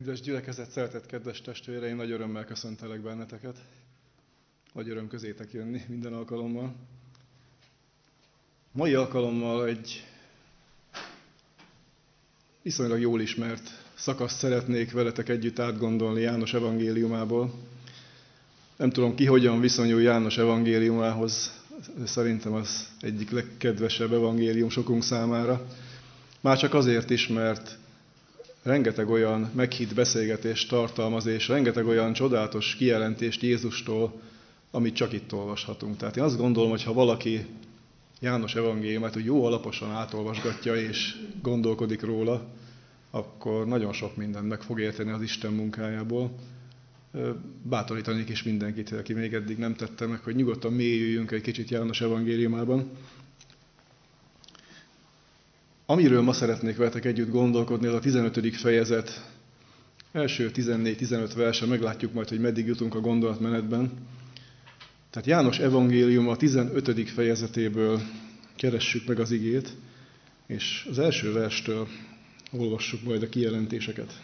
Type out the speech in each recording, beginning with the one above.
Kedves gyülekezet, szeretett kedves testvéreim, nagy örömmel köszöntelek benneteket. Nagy öröm közétek jönni minden alkalommal. Mai alkalommal egy viszonylag jól ismert szakaszt szeretnék veletek együtt átgondolni János evangéliumából. Nem tudom ki hogyan viszonyul János evangéliumához, szerintem az egyik legkedvesebb evangélium sokunk számára. Már csak azért is, mert rengeteg olyan meghitt beszélgetést tartalmaz, és rengeteg olyan csodálatos kijelentést Jézustól, amit csak itt olvashatunk. Tehát én azt gondolom, hogy ha valaki János evangéliumát úgy jó alaposan átolvasgatja és gondolkodik róla, akkor nagyon sok mindent meg fog érteni az Isten munkájából. Bátorítanék is mindenkit, aki még eddig nem tette meg, hogy nyugodtan mélyüljünk egy kicsit János evangéliumában. Amiről ma szeretnék veletek együtt gondolkodni, az a 15. fejezet, első 14-15 verse, meglátjuk majd, hogy meddig jutunk a gondolatmenetben. Tehát János evangélium a 15. fejezetéből keressük meg az igét, és az első verstől olvassuk majd a kijelentéseket.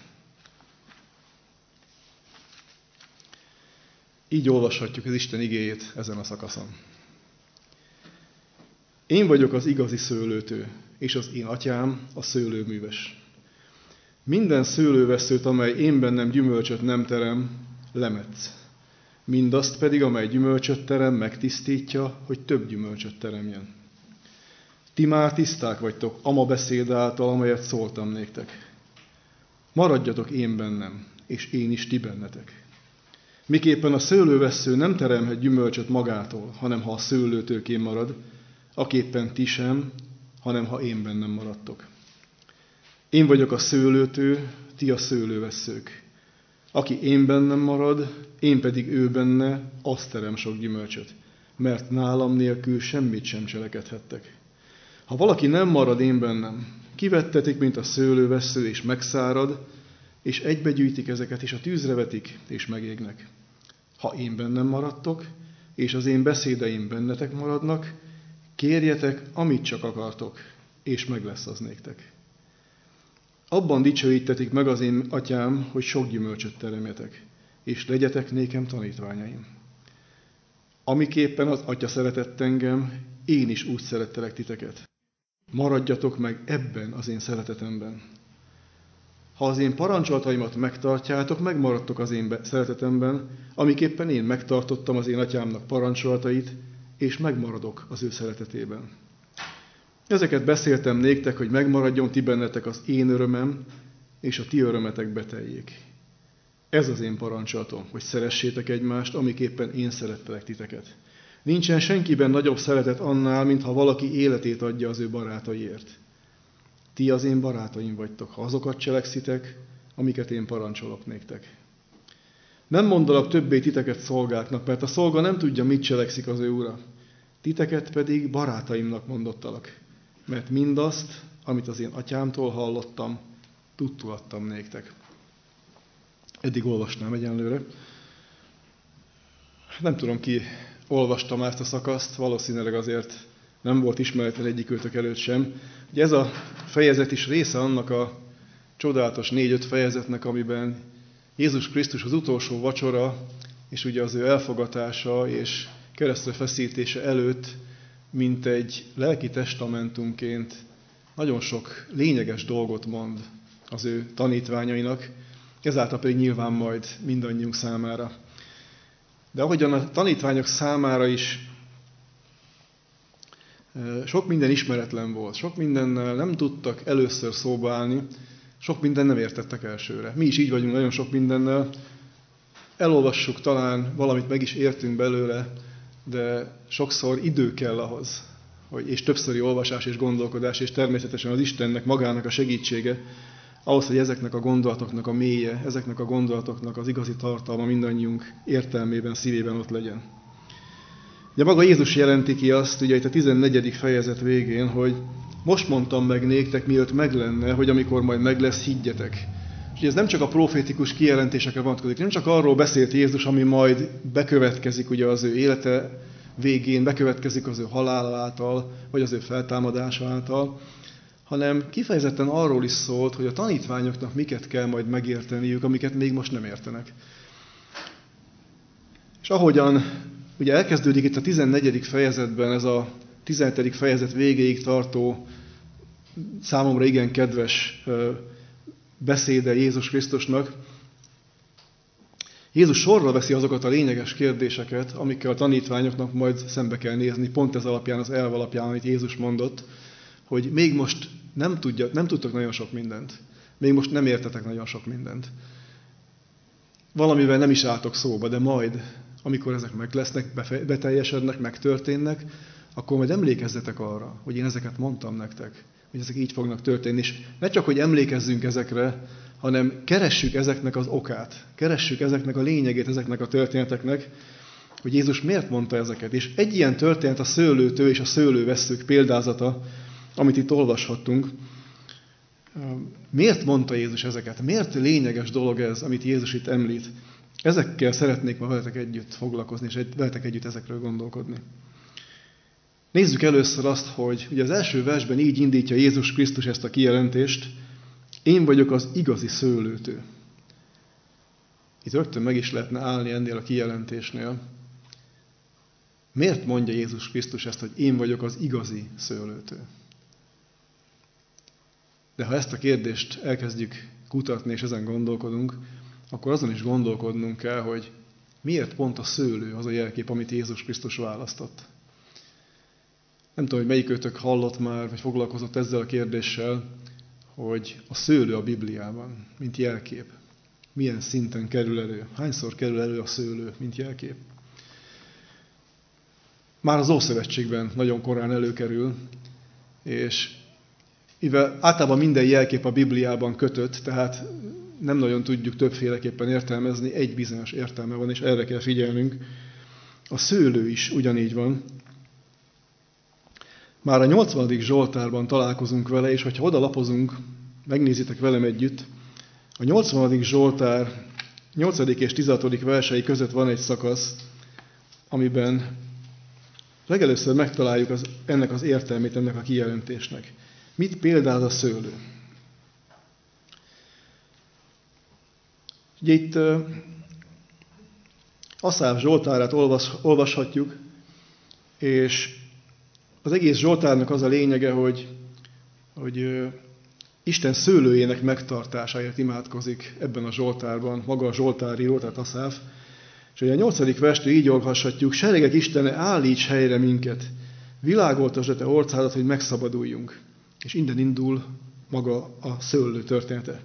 Így olvashatjuk az Isten igéjét ezen a szakaszon. Én vagyok az igazi szőlőtő, és az én atyám a szőlőműves. Minden szőlővesszőt, amely én bennem gyümölcsöt nem terem, lemetsz. Mindazt pedig, amely gyümölcsöt terem, megtisztítja, hogy több gyümölcsöt teremjen. Ti már tiszták vagytok ama beszéd által, amelyet szóltam néktek. Maradjatok én bennem, és én is ti bennetek. Miképpen a szőlővessző nem teremhet gyümölcsöt magától, hanem ha a szőlőtőkén marad, aképpen ti sem, hanem ha én bennem maradtok. Én vagyok a szőlőtő, ti a szőlővesszők. Aki én bennem marad, én pedig ő benne, azt terem sok gyümölcsöt, mert nálam nélkül semmit sem cselekedhettek. Ha valaki nem marad én bennem, kivettetik, mint a szőlővessző, és megszárad, és egybegyűjtik ezeket, és a tűzre vetik, és megégnek. Ha én bennem maradtok, és az én beszédeim bennetek maradnak, kérjetek, amit csak akartok, és meg lesz az néktek. Abban dicsőítetik meg az én atyám, hogy sok gyümölcsöt teremjetek, és legyetek nékem tanítványaim. Amiképpen az atya szeretett engem, én is úgy szerettelek titeket. Maradjatok meg ebben az én szeretetemben. Ha az én parancsolataimat megtartjátok, megmaradtok az én szeretetemben, amiképpen én megtartottam az én atyámnak parancsolatait, és megmaradok az ő szeretetében. Ezeket beszéltem néktek, hogy megmaradjon ti bennetek az én örömem, és a ti örömetek beteljék. Ez az én parancsolatom, hogy szeressétek egymást, amiképpen én szerettelek titeket. Nincsen senkiben nagyobb szeretet annál, mintha valaki életét adja az ő barátaiért. Ti az én barátaim vagytok, ha azokat cselekszitek, amiket én parancsolok néktek. Nem mondalak többé titeket szolgáknak, mert a szolga nem tudja, mit cselekszik az ő ura. Titeket pedig barátaimnak mondottalak, mert mindazt, amit az én atyámtól hallottam, tudtul adtam néktek. Eddig olvasnám egyenlőre. Nem tudom, ki olvasta már ezt a szakaszt, valószínűleg azért nem volt ismeretlen egyikőtök előtt sem. Ugye ez a fejezet is része annak a csodálatos 4-5 fejezetnek, amiben Jézus Krisztus az utolsó vacsora, és ugye az ő elfogatása és keresztre feszítése előtt, mint egy lelki testamentumként nagyon sok lényeges dolgot mond az ő tanítványainak, ezáltal pedig nyilván majd mindannyiunk számára. De ahogyan a tanítványok számára is sok minden ismeretlen volt, sok mindennel nem tudtak először szóba állni, sok minden nem értettek elsőre. Mi is így vagyunk nagyon sok mindennel. Elolvassuk, talán valamit meg is értünk belőle, de sokszor idő kell ahhoz, és többszöri olvasás és gondolkodás, és természetesen az Istennek magának a segítsége, ahhoz, hogy ezeknek a gondolatoknak a mélye, ezeknek a gondolatoknak az igazi tartalma mindannyiunk értelmében, szívében ott legyen. Ugye maga Jézus jelenti ki azt, ugye itt a 14. fejezet végén, hogy most mondtam meg néktek, mielőtt meg lenne, hogy amikor majd meg lesz, higgyetek. És ez nem csak a profétikus kijelentésekre vonatkozik, nem csak arról beszélt Jézus, ami majd bekövetkezik ugye az ő élete végén, bekövetkezik az ő halála által, vagy az ő feltámadása által, hanem kifejezetten arról is szólt, hogy a tanítványoknak miket kell majd megérteniük, amiket még most nem értenek. És ahogyan ugye elkezdődik itt a 14. fejezetben ez a 17. fejezet végéig tartó, számomra igen kedves beszéde Jézus Krisztusnak, Jézus sorra veszi azokat a lényeges kérdéseket, amikkel a tanítványoknak majd szembe kell nézni, pont ez alapján, az elv alapján, amit Jézus mondott, hogy még most nem tudtok nagyon sok mindent. Még most nem értetek nagyon sok mindent. Valamivel nem is álltok szóba, de majd, amikor ezek meg lesznek, beteljesednek, megtörténnek, akkor majd emlékezzetek arra, hogy én ezeket mondtam nektek, hogy ezek így fognak történni. És ne csak, hogy emlékezzünk ezekre, hanem keressük ezeknek az okát, keressük ezeknek a lényegét, ezeknek a történeteknek, hogy Jézus miért mondta ezeket. És egy ilyen történet a szőlőtő és a szőlővesszők példázata, amit itt olvashattunk. Miért mondta Jézus ezeket? Miért lényeges dolog ez, amit Jézus itt említ? Ezekkel szeretnék ma veletek együtt foglalkozni, és veletek együtt ezekről gondolkodni. Nézzük először azt, hogy ugye az első versben így indítja Jézus Krisztus ezt a kijelentést: én vagyok az igazi szőlőtő. Itt rögtön meg is lehetne állni ennél a kijelentésnél. Miért mondja Jézus Krisztus ezt, hogy én vagyok az igazi szőlőtő? De ha ezt a kérdést elkezdjük kutatni, és ezen gondolkodunk, akkor azon is gondolkodnunk kell, hogy miért pont a szőlő az a jelkép, amit Jézus Krisztus választott. Nem tudom, hogy melyikőtök hallott már, vagy foglalkozott ezzel a kérdéssel, hogy a szőlő a Bibliában, mint jelkép. Milyen szinten kerül elő? Hányszor kerül elő a szőlő, mint jelkép? Már az Ószövetségben nagyon korán előkerül, és mivel általában minden jelkép a Bibliában kötött, tehát nem nagyon tudjuk többféleképpen értelmezni, egy bizonyos értelme van, és erre kell figyelnünk. A szőlő is ugyanígy van. Már a 80. Zsoltárban találkozunk vele, és hogyha oda lapozunk, megnézitek velem együtt, a 80. Zsoltár 8. és 16. versei között van egy szakasz, amiben legelőször megtaláljuk ennek az értelmét, ennek a kijelentésnek. Mit példáz a szőlő? Ugye itt Aszáf Zsoltárát olvashatjuk, és az egész Zsoltárnak az a lényege, hogy Isten szőlőjének megtartásáért imádkozik ebben a Zsoltárban, maga a Zsoltáríró, tehát Aszáf. És ugye a 8. verstől így olvashatjuk: seregek Istene, állíts helyre minket, világoltasd te orcádat, hogy megszabaduljunk. És innen indul maga a szőlő története.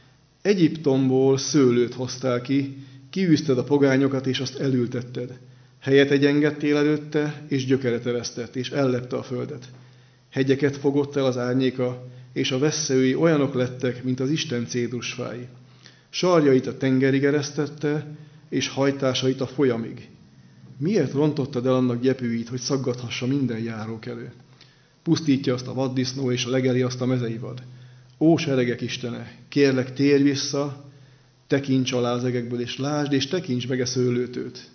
Egyiptomból szőlőt hoztál ki, kiűzted a pogányokat, és azt elültetted. Helyet egyengedtél előtte, és gyökeret eresztett, és ellepte a földet. Hegyeket fogott el az árnyéka, és a vesszői olyanok lettek, mint az Isten cédrusfái. Sarjait a tengerig eresztette, és hajtásait a folyamig. Miért rontottad el annak gyepűit, hogy szaggathassa minden járókelő? Pusztítja azt a vaddisznó, és legeli azt a mezei vad. Ó, seregek Istene, kérlek, térj vissza, tekints alá az egekből, és lásd, és tekints meg a szőlőtőt,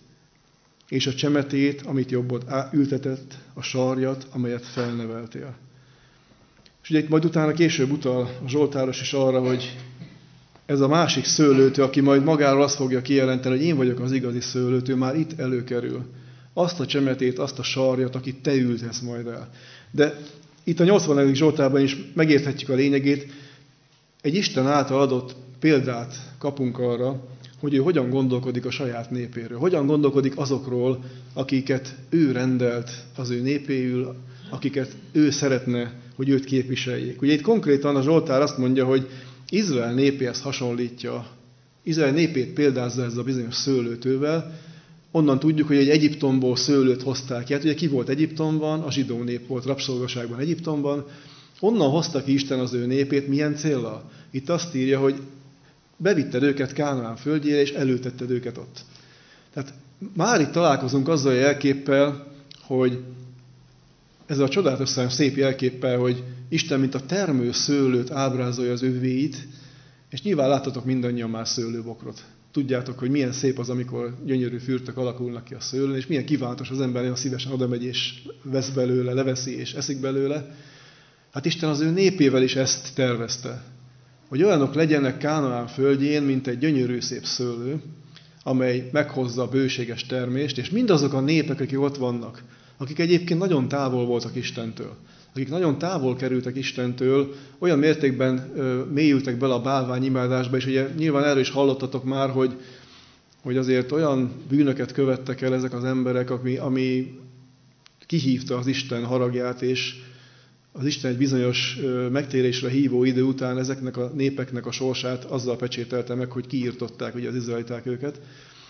és a csemetét, amit jobbod ültetett, a sarjat, amelyet felneveltél. És ugye itt majd utána később utal a Zsoltáros is arra, hogy ez a másik szőlőtő, aki majd magáról azt fogja kijelenteni, hogy én vagyok az igazi szőlőtő, már itt előkerül. Azt a csemetét, azt a sarjat, akit te ültesz majd el. De itt a 80. Zsoltárban is megérthetjük a lényegét. Egy Isten által adott példát kapunk arra, hogy ő hogyan gondolkodik a saját népéről. Hogyan gondolkodik azokról, akiket ő rendelt az ő népéül, akiket ő szeretne, hogy őt képviseljék. Ugye itt konkrétan a Zsoltár azt mondja, hogy Izrael népéhez hasonlítja, Izrael népét példázza ezzel a bizonyos szőlőtővel. Onnan tudjuk, hogy egy Egyiptomból szőlőt hozták ki. Hát ugye ki volt Egyiptomban? A zsidó nép volt rabszolgaságban Egyiptomban. Onnan hozta ki Isten az ő népét, milyen céllal? Itt azt írja, hogy bevitted őket Kánaán földjére, és elültetted őket ott. Tehát már itt találkozunk azzal a jelképpel, hogy ezzel a csodálatos szép jelképpel, hogy Isten, mint a termő szőlőt ábrázolja az övéit, és nyilván láttatok mindannyian már szőlőbokrot. Tudjátok, hogy milyen szép az, amikor gyönyörű fürtök alakulnak ki a szőlőn, és milyen kívánatos az ember, nagyon szívesen odamegy és vesz belőle, leveszi és eszik belőle. Hát Isten az ő népével is ezt tervezte, hogy olyanok legyenek Kánaán földjén, mint egy gyönyörű szép szőlő, amely meghozza a bőséges termést, és mindazok a népek, akik ott vannak, akik egyébként nagyon távol voltak Istentől, akik nagyon távol kerültek Istentől, olyan mértékben mélyültek bele a bálványimádásba, és ugye nyilván erről is hallottatok már, hogy azért olyan bűnöket követtek el ezek az emberek, ami kihívta az Isten haragját, és az Isten egy bizonyos megtérésre hívó idő után ezeknek a népeknek a sorsát azzal pecsételte meg, hogy kiirtották ugye az izraeliták őket.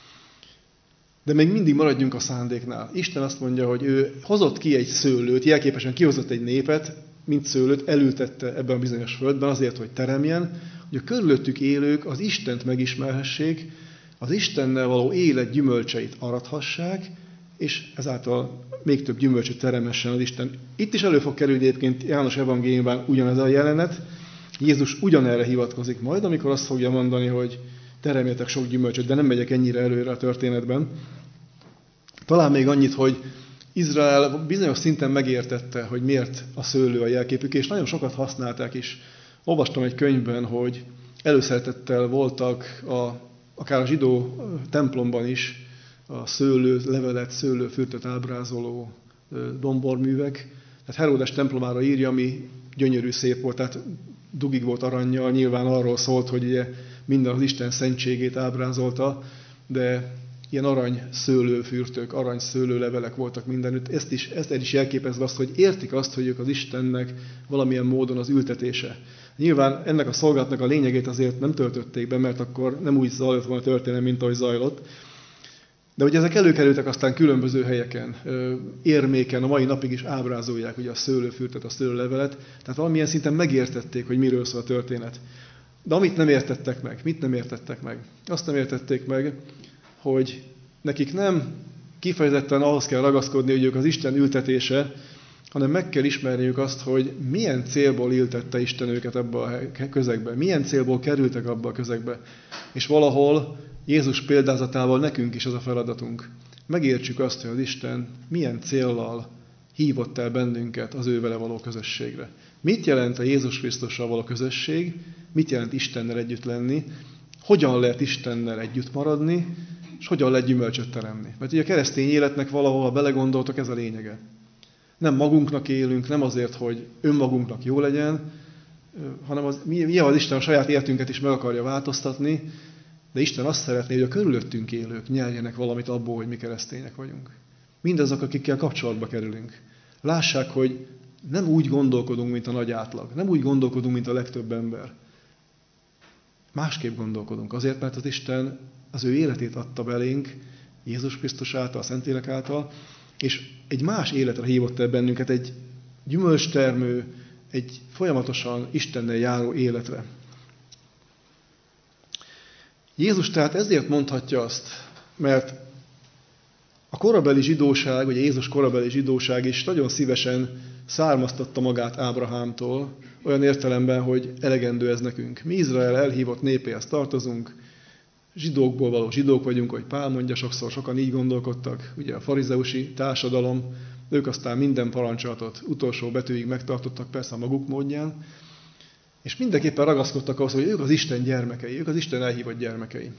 De még mindig maradjunk a szándéknál. Isten azt mondja, hogy ő hozott ki egy szőlőt, jelképesen kihozott egy népet, mint szőlőt, elültette ebben a bizonyos földben azért, hogy teremjen, hogy a körülöttük élők az Istent megismerhessék, az Istennel való élet gyümölcseit arathassák, és ezáltal még több gyümölcsöt teremhessen az Isten. Itt is elő fog kerülni egyébként János evangéliumban ugyanez a jelenet. Jézus ugyanerre hivatkozik majd, amikor azt fogja mondani, hogy teremjetek sok gyümölcsöt, de nem megyek ennyire előre a történetben. Talán még annyit, hogy Izrael bizonyos szinten megértette, hogy miért a szőlő a jelképük, és nagyon sokat használták is. Olvastam egy könyvben, hogy előszeretettel voltak akár a zsidó templomban is a szőlő levelet, szőlőfürtöt ábrázoló domborművek. Tehát Heródes templomára írja, ami gyönyörű, szép volt, tehát dugig volt arannyal, nyilván arról szólt, hogy ugye minden az Isten szentségét ábrázolta, de ilyen arany szőlőfürtök, arany szőlőlevelek voltak mindenütt. Ezt is jelképezve azt, hogy értik azt, hogy ők az Istennek valamilyen módon az ültetése. Nyilván ennek a szolgálatnak a lényegét azért nem töltötték be, mert akkor nem úgy zajlott volna a történet, mint ahogy zajlott. De ugye ezek előkerültek aztán különböző helyeken, érméken, a mai napig is ábrázolják ugye a szőlőfürtet, a szőlőlevelet, tehát valamilyen szinten megértették, hogy miről szól a történet. De amit nem értettek meg, mit nem értettek meg? Azt nem értették meg, hogy nekik nem kifejezetten ahhoz kell ragaszkodni, hogy ők az Isten ültetése, hanem meg kell ismerniük azt, hogy milyen célból ültette Isten őket ebbe a közegbe, milyen célból kerültek abba a közegbe. És valahol Jézus példázatával nekünk is az a feladatunk. Megértsük azt, hogy az Isten milyen céllal hívott el bennünket az ő vele való közösségre. Mit jelent a Jézus Krisztussal való közösség? Mit jelent Istennel együtt lenni? Hogyan lehet Istennel együtt maradni? És hogyan lehet gyümölcsöt teremni? Mert ugye a keresztény életnek valahol, ha belegondoltok, ez a lényege. Nem magunknak élünk, nem azért, hogy önmagunknak jó legyen, hanem az Isten a saját életünket is meg akarja változtatni, de Isten azt szeretné, hogy a körülöttünk élők nyerjenek valamit abból, hogy mi keresztények vagyunk. Mindazok, akikkel kapcsolatba kerülünk. Lássák, hogy nem úgy gondolkodunk, mint a nagy átlag. Nem úgy gondolkodunk, mint a legtöbb ember. Másképp gondolkodunk. Azért, mert az Isten az ő életét adta belénk, Jézus Krisztus által, a Szentlélek által, és egy más életre hívott el bennünket, egy gyümölcstermő, egy folyamatosan Istennel járó életre. Jézus tehát ezért mondhatja azt, mert a korabeli zsidóság, ugye Jézus korabeli zsidóság is nagyon szívesen származtatta magát Ábrahámtól, olyan értelemben, hogy elegendő ez nekünk. Mi Izrael elhívott népéhez tartozunk, zsidókból való zsidók vagyunk, ahogy Pál mondja, sokan így gondolkodtak. Ugye a farizeusi társadalom, ők aztán minden parancsolatot utolsó betűig megtartottak, persze a maguk módján, és mindenképpen ragaszkodtak ahhoz, hogy ők az Isten gyermekei, ők az Isten elhívott gyermekei.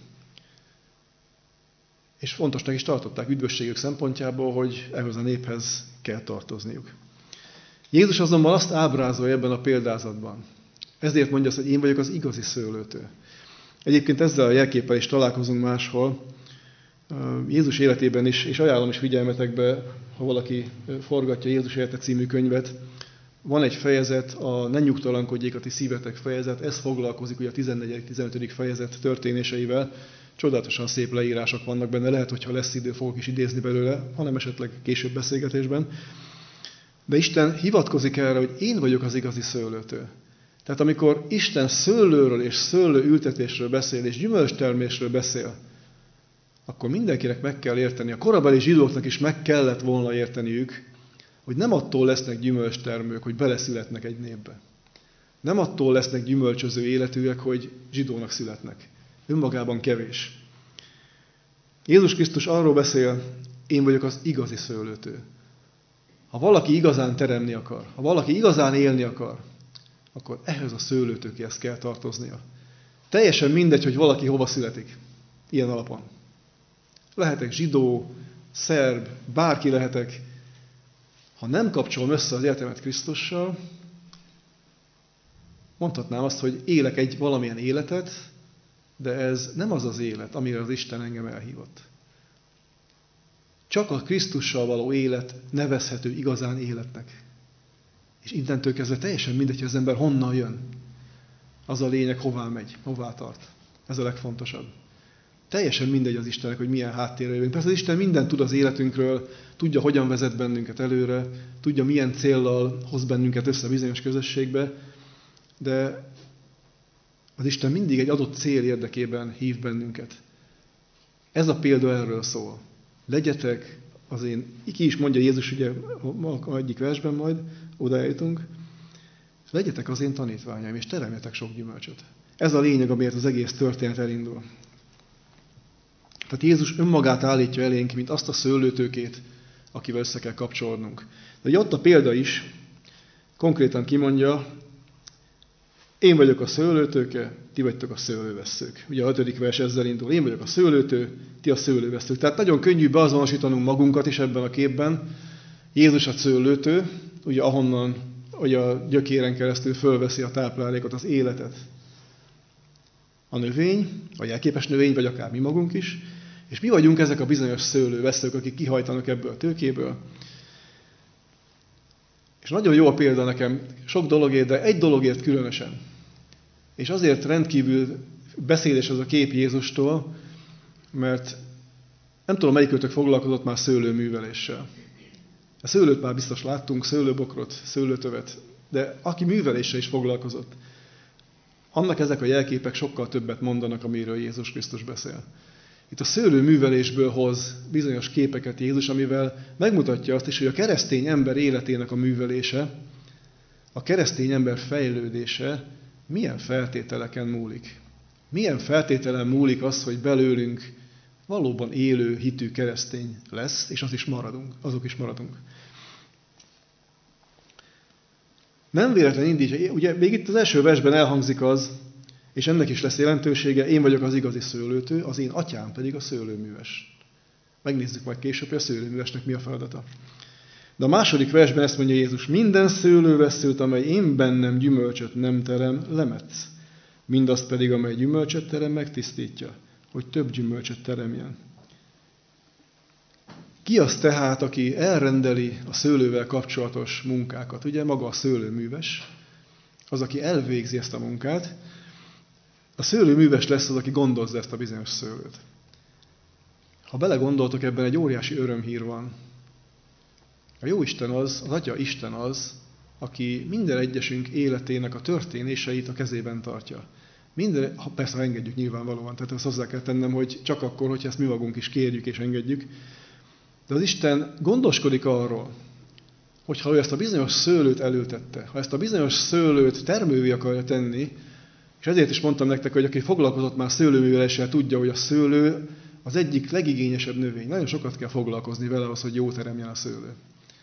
És fontosnak is tartották üdvösségük szempontjából, hogy ehhez a néphez kell tartozniuk. Jézus azonban azt ábrázolja ebben a példázatban. Ezért mondja azt, hogy én vagyok az igazi szőlőtő. Egyébként ezzel a jelképpel is találkozunk máshol, Jézus életében is, és ajánlom is figyelmetekbe, ha valaki forgatja Jézus élete című könyvet. Van egy fejezet, a Ne nyugtalankodjék a ti szívetek fejezet, ez foglalkozik ugye a 14.-15. fejezet történéseivel. Csodálatosan szép leírások vannak benne, lehet, hogyha lesz idő, fogok is idézni belőle, hanem esetleg később beszélgetésben. De Isten hivatkozik erre, hogy én vagyok az igazi szőlőtő. Tehát amikor Isten szőlőről és szőlőültetésről beszél, és gyümölcstermésről beszél, akkor mindenkinek meg kell érteni, a korabeli zsidóknak is meg kellett volna érteniük, hogy nem attól lesznek gyümölcstermők, hogy beleszületnek egy népbe. Nem attól lesznek gyümölcsöző életűek, hogy zsidónak születnek. Önmagában kevés. Jézus Krisztus arról beszél, én vagyok az igazi szőlőtő. Ha valaki igazán teremni akar, ha valaki igazán élni akar, akkor ehhez a szőlőtőkéhez kell tartoznia. Teljesen mindegy, hogy valaki hova születik. Ilyen alapon. Lehetek zsidó, szerb, bárki lehetek. Ha nem kapcsolom össze az életemet Krisztussal, mondhatnám azt, hogy élek egy valamilyen életet, de ez nem az az élet, amire az Isten engem elhívott. Csak a Krisztussal való élet nevezhető igazán életnek. És innentől kezdve teljesen mindegy, hogy az ember honnan jön. Az a lényeg, hová megy, hová tart. Ez a legfontosabb. Teljesen mindegy az Istennek, hogy milyen háttérre jövünk. Persze az Isten mindent tud az életünkről, tudja, hogyan vezet bennünket előre, tudja, milyen céllal hoz bennünket össze bizonyos közösségbe, de az Isten mindig egy adott cél érdekében hív bennünket. Ez a példa erről szól. Legyetek az én, ki is mondja Jézus ugye egyik versben majd, odajutunk, legyetek az én tanítványaim, és teremjetek sok gyümölcsöt. Ez a lényeg, amiért az egész történet elindul. Tehát Jézus önmagát állítja elénk, mint azt a szőlőtőkét, akivel össze kell kapcsolódnunk. De ugye ott a példa is konkrétan kimondja, én vagyok a szőlőtőke, ti vagytok a szőlővesszők. Ugye a 5. vers ezzel indul. Én vagyok a szőlőtő, ti a szőlővesszők. Tehát nagyon könnyű beazonosítanunk magunkat is ebben a képben. Jézus a szőlőtő, ugye ahonnan hogy a gyökéren keresztül fölveszi a táplálékot, az életet. A növény, a jelképes növény, vagy akár mi magunk is. És mi vagyunk ezek a bizonyos szőlővesszők, akik kihajtanak ebből a tőkéből. És nagyon jó a példa nekem sok dologért, de egy dologért különösen. És azért rendkívül beszédes ez a kép Jézustól, mert nem tudom, melyikőtök foglalkozott már szőlőműveléssel. A szőlőt már biztos láttunk, szőlőbokrot, szőlőtövet, de aki műveléssel is foglalkozott, annak ezek a jelképek sokkal többet mondanak, amiről Jézus Krisztus beszél. Itt a szőlőművelésből hoz bizonyos képeket Jézus, amivel megmutatja azt is, hogy a keresztény ember életének a művelése, a keresztény ember fejlődése milyen feltételeken múlik. Milyen feltételen múlik az, hogy belőlünk valóban élő, hitű keresztény lesz, és azok is maradunk. Nem véletlen indítja, ugye még itt az első versben elhangzik az, és ennek is lesz jelentősége, én vagyok az igazi szőlőtő, az én atyám pedig a szőlőműves. Megnézzük majd később, hogy a szőlőművesnek mi a feladata. De a második versben ezt mondja Jézus, minden szőlővesszőt, amely én bennem gyümölcsöt nem terem, lemetsz. Mindazt pedig, amely gyümölcsöt terem, megtisztítja, hogy több gyümölcsöt teremjen. Ki az tehát, aki elrendeli a szőlővel kapcsolatos munkákat? Ugye maga a szőlőműves, az, aki elvégzi ezt a munkát. A szőlőműves lesz az, aki gondozza ezt a bizonyos szőlőt. Ha belegondoltok, ebben egy óriási örömhír van. A Jóisten az Atya Isten az, aki minden egyesünk életének a történéseit a kezében tartja. Persze, ha engedjük nyilvánvalóan, tehát ezt hozzá kell tennem, hogy csak akkor, hogyha ezt mi magunk is kérjük és engedjük. De az Isten gondoskodik arról, hogy ha ő ezt a bizonyos szőlőt elültette, ha ezt a bizonyos szőlőt termővé akarja tenni, és ezért is mondtam nektek, hogy aki foglalkozott már szőlőműveléssel, tudja, hogy a szőlő az egyik legigényesebb növény. Nagyon sokat kell foglalkozni vele ahhoz, hogy jó teremjen a szőlő.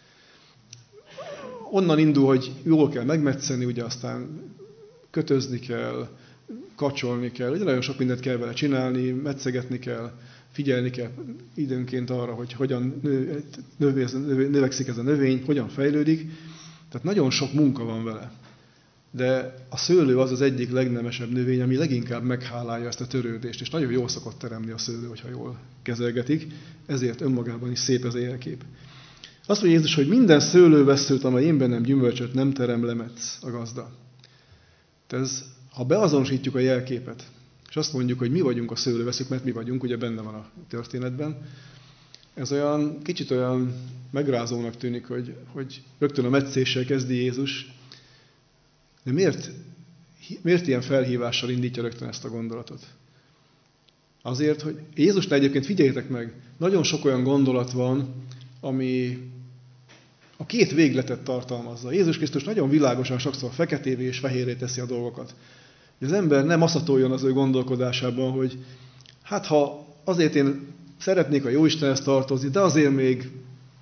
Onnan indul, hogy jól kell megmetszeni, ugye aztán kötözni kell, kacsolni kell, ugye nagyon sok mindent kell vele csinálni, metszegetni kell, figyelni kell időnként arra, hogy hogyan növekszik ez a növény, hogyan fejlődik. Tehát nagyon sok munka van vele. De a szőlő az az egyik legnemesebb növény, ami leginkább meghálálja ezt a törődést, és nagyon jól szokott teremni a szőlő, hogyha jól kezelgetik, ezért önmagában is szép ez a jelkép. Azt mondja Jézus, hogy minden szőlővesszőt, amely én bennem gyümölcsöt nem terem, lemetsz a gazda. Tehát ha beazonosítjuk a jelképet, és azt mondjuk, hogy mi vagyunk a szőlővesszők, mert mi vagyunk, ugye benne van a történetben, ez olyan kicsit olyan megrázónak tűnik, hogy rögtön a metszéssel kezdi Jézus. De miért ilyen felhívással indítja rögtön ezt a gondolatot? Azért, hogy Jézusnál egyébként figyeljétek meg, nagyon sok olyan gondolat van, ami a két végletet tartalmazza. Jézus Krisztus nagyon világosan sokszor feketévé és fehérré teszi a dolgokat. Hogy az ember nem asszatoljon az ő gondolkodásában, hogy hát ha azért én szeretnék a Jóistenhez tartozni, de azért még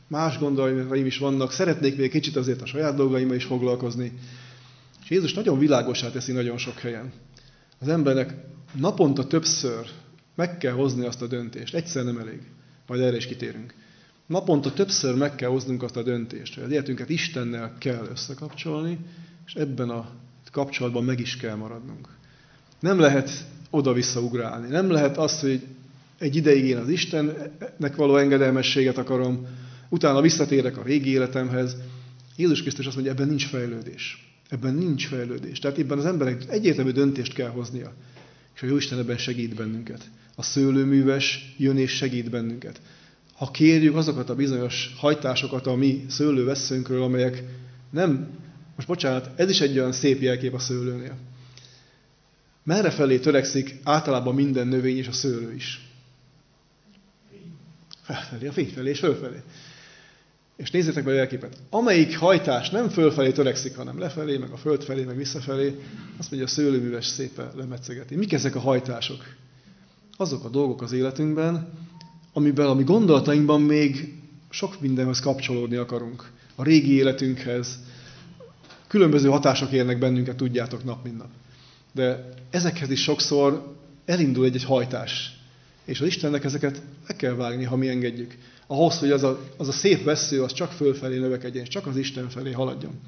más gondolataim is vannak, szeretnék még kicsit azért a saját dolgaimmal is foglalkozni. És Jézus nagyon világossá teszi nagyon sok helyen. Az embernek naponta többször meg kell hozni azt a döntést. Egyszer nem elég. Majd erre is kitérünk. Naponta többször meg kell hoznunk azt a döntést, hogy az életünket Istennel kell összekapcsolni, és ebben a kapcsolatban meg is kell maradnunk. Nem lehet oda-vissza ugrálni. Nem lehet az, hogy egy ideig én az Istennek való engedelmességet akarom, utána visszatérek a régi életemhez. Jézus Krisztus azt mondja, ebben nincs fejlődés. Ebben nincs fejlődés. Tehát ebben az emberek egyértelmű döntést kell hoznia. És a Jóisten ebben segít bennünket. A szőlőműves jön és segít bennünket. Ha kérjük azokat a bizonyos hajtásokat a mi szőlővesszőnkről, amelyek nem, most bocsánat, ez is egy olyan szép jelkép a szőlőnél. Merre felé törekszik általában minden növény és a szőlő is? Felfelé, a fény felé és fölfelé. És nézzétek meg a jelképet. Amelyik hajtás nem fölfelé törekszik, hanem lefelé, meg a föld felé, meg visszafelé, azt mondja, a szőlőműves szépen lemetszegeti. Mik ezek a hajtások? Azok a dolgok az életünkben, amiben a mi gondolatainkban még sok mindenhez kapcsolódni akarunk. A régi életünkhez. Különböző hatások érnek bennünket, tudjátok, nap mint nap. De ezekhez is sokszor elindul egy hajtás. És az Istennek ezeket le kell vágni, ha mi engedjük. Ahhoz, hogy az a szép vessző, az csak fölfelé növekedjen, és csak az Isten felé haladjon.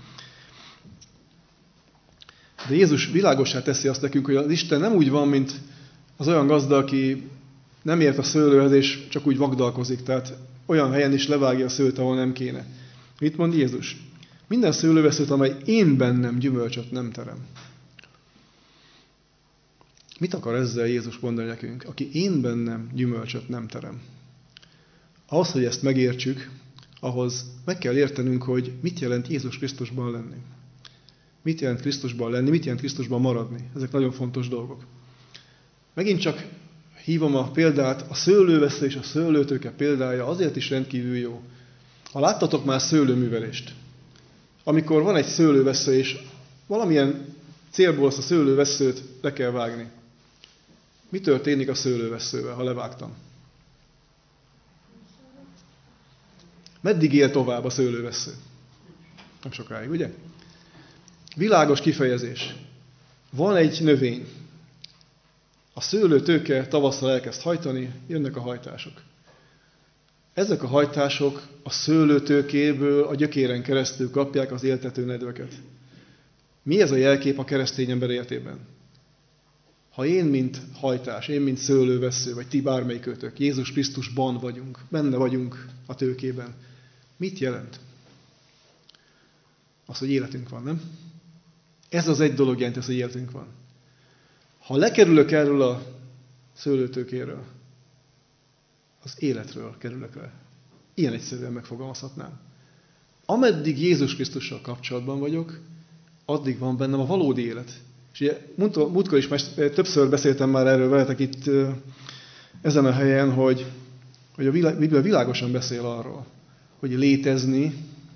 De Jézus világossá teszi azt nekünk, hogy az Isten nem úgy van, mint az olyan gazda, aki nem ért a szőlőhez, és csak úgy vagdalkozik. Tehát olyan helyen is levágja a szőlőt, ahol nem kéne. Mit mond Jézus? Minden szőlőveszőt, amely én bennem gyümölcsöt nem terem. Mit akar ezzel Jézus mondani nekünk? Aki én bennem gyümölcsöt nem terem. Ahhoz, hogy ezt megértsük, ahhoz meg kell értenünk, hogy mit jelent Jézus Krisztusban lenni. Mit jelent Krisztusban lenni, mit jelent Krisztusban maradni. Ezek nagyon fontos dolgok. Megint csak hívom a példát, a szőlővesző és a szőlőtőke példája azért is rendkívül jó. Ha láttatok már szőlőművelést, amikor van egy szőlővesző, és valamilyen célból azt a szőlőveszőt le kell vágni. Mi történik a szőlőveszővel, ha levágtam? Meddig él tovább a szőlővesző? Nem sokáig, ugye? Világos kifejezés. Van egy növény. A szőlőtőke tavasszal elkezd hajtani, jönnek a hajtások. Ezek a hajtások a szőlőtőkéből a gyökéren keresztül kapják az éltető nedveket. Mi ez a jelkép a keresztény ember életében? Ha én, mint hajtás, én, mint szőlővesző, vagy ti bármelyikőtök, Jézus Krisztusban vagyunk, benne vagyunk a tőkében, mit jelent? Az, hogy életünk van, nem? Ez az egy dolog jelent, hogy életünk van. Ha lekerülök erről a szőlőtőkéről, az életről kerülök le. Ilyen egyszerűen megfogalmazhatnám. Ameddig Jézus Krisztussal kapcsolatban vagyok, addig van bennem a valódi élet. És ugye múltkor is többször beszéltem már erről veletek itt ezen a helyen, hogy a Biblia világosan beszél arról, hogy létezni,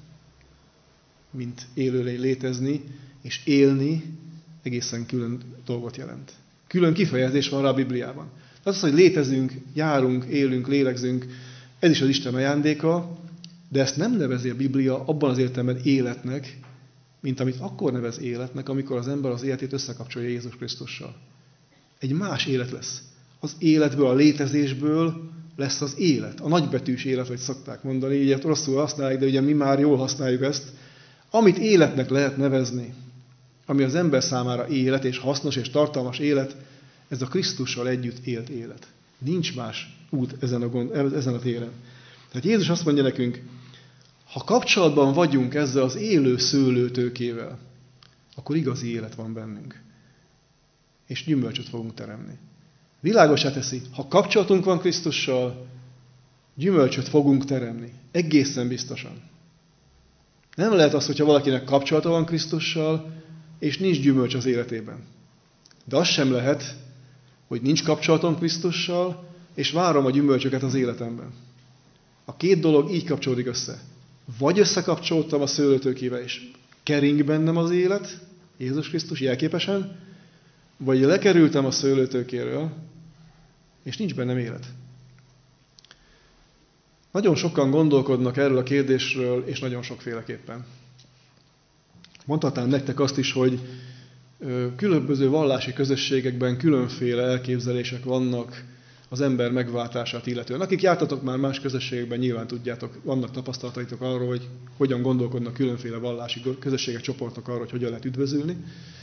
mint élőlény létezni, és élni egészen külön dolgot jelent. Külön kifejezés van rá a Bibliában. Az, hogy létezünk, járunk, élünk, lélegzünk, ez is az Isten ajándéka, de ezt nem nevezi a Biblia abban az értelemben életnek, mint amit akkor nevez életnek, amikor az ember az életét összekapcsolja Jézus Krisztussal. Egy más élet lesz. Az életből, a létezésből lesz az élet. A nagybetűs élet, hogy szokták mondani, ugye rosszul használjuk, de ugye mi már jól használjuk ezt. Amit életnek lehet nevezni, ami az ember számára élet, és hasznos, és tartalmas élet, ez a Krisztussal együtt élt élet. Nincs más út ezen a téren. Tehát Jézus azt mondja nekünk, ha kapcsolatban vagyunk ezzel az élő szőlőtőkével, akkor igazi élet van bennünk. És gyümölcsöt fogunk teremni. Világossá teszi, ha kapcsolatunk van Krisztussal, gyümölcsöt fogunk teremni. Egészen biztosan. Nem lehet az, hogyha valakinek kapcsolata van Krisztussal, és nincs gyümölcs az életében. De az sem lehet, hogy nincs kapcsolatom Krisztussal, és várom a gyümölcsöket az életemben. A két dolog így kapcsolódik össze. Vagy összekapcsoltam a szőlőtőkével, és kering bennem az élet, Jézus Krisztus jelképesen, vagy lekerültem a szőlőtőkéről, és nincs bennem élet. Nagyon sokan gondolkodnak erről a kérdésről, és nagyon sokféleképpen. Mondhatnám nektek azt is, hogy különböző vallási közösségekben különféle elképzelések vannak az ember megváltását illetően. Akik jártatok már más közösségekben, nyilván tudjátok, vannak tapasztalataitok arról, hogy hogyan gondolkodnak különféle vallási közösségek, csoportok arról, hogy hogyan lehet üdvözülni.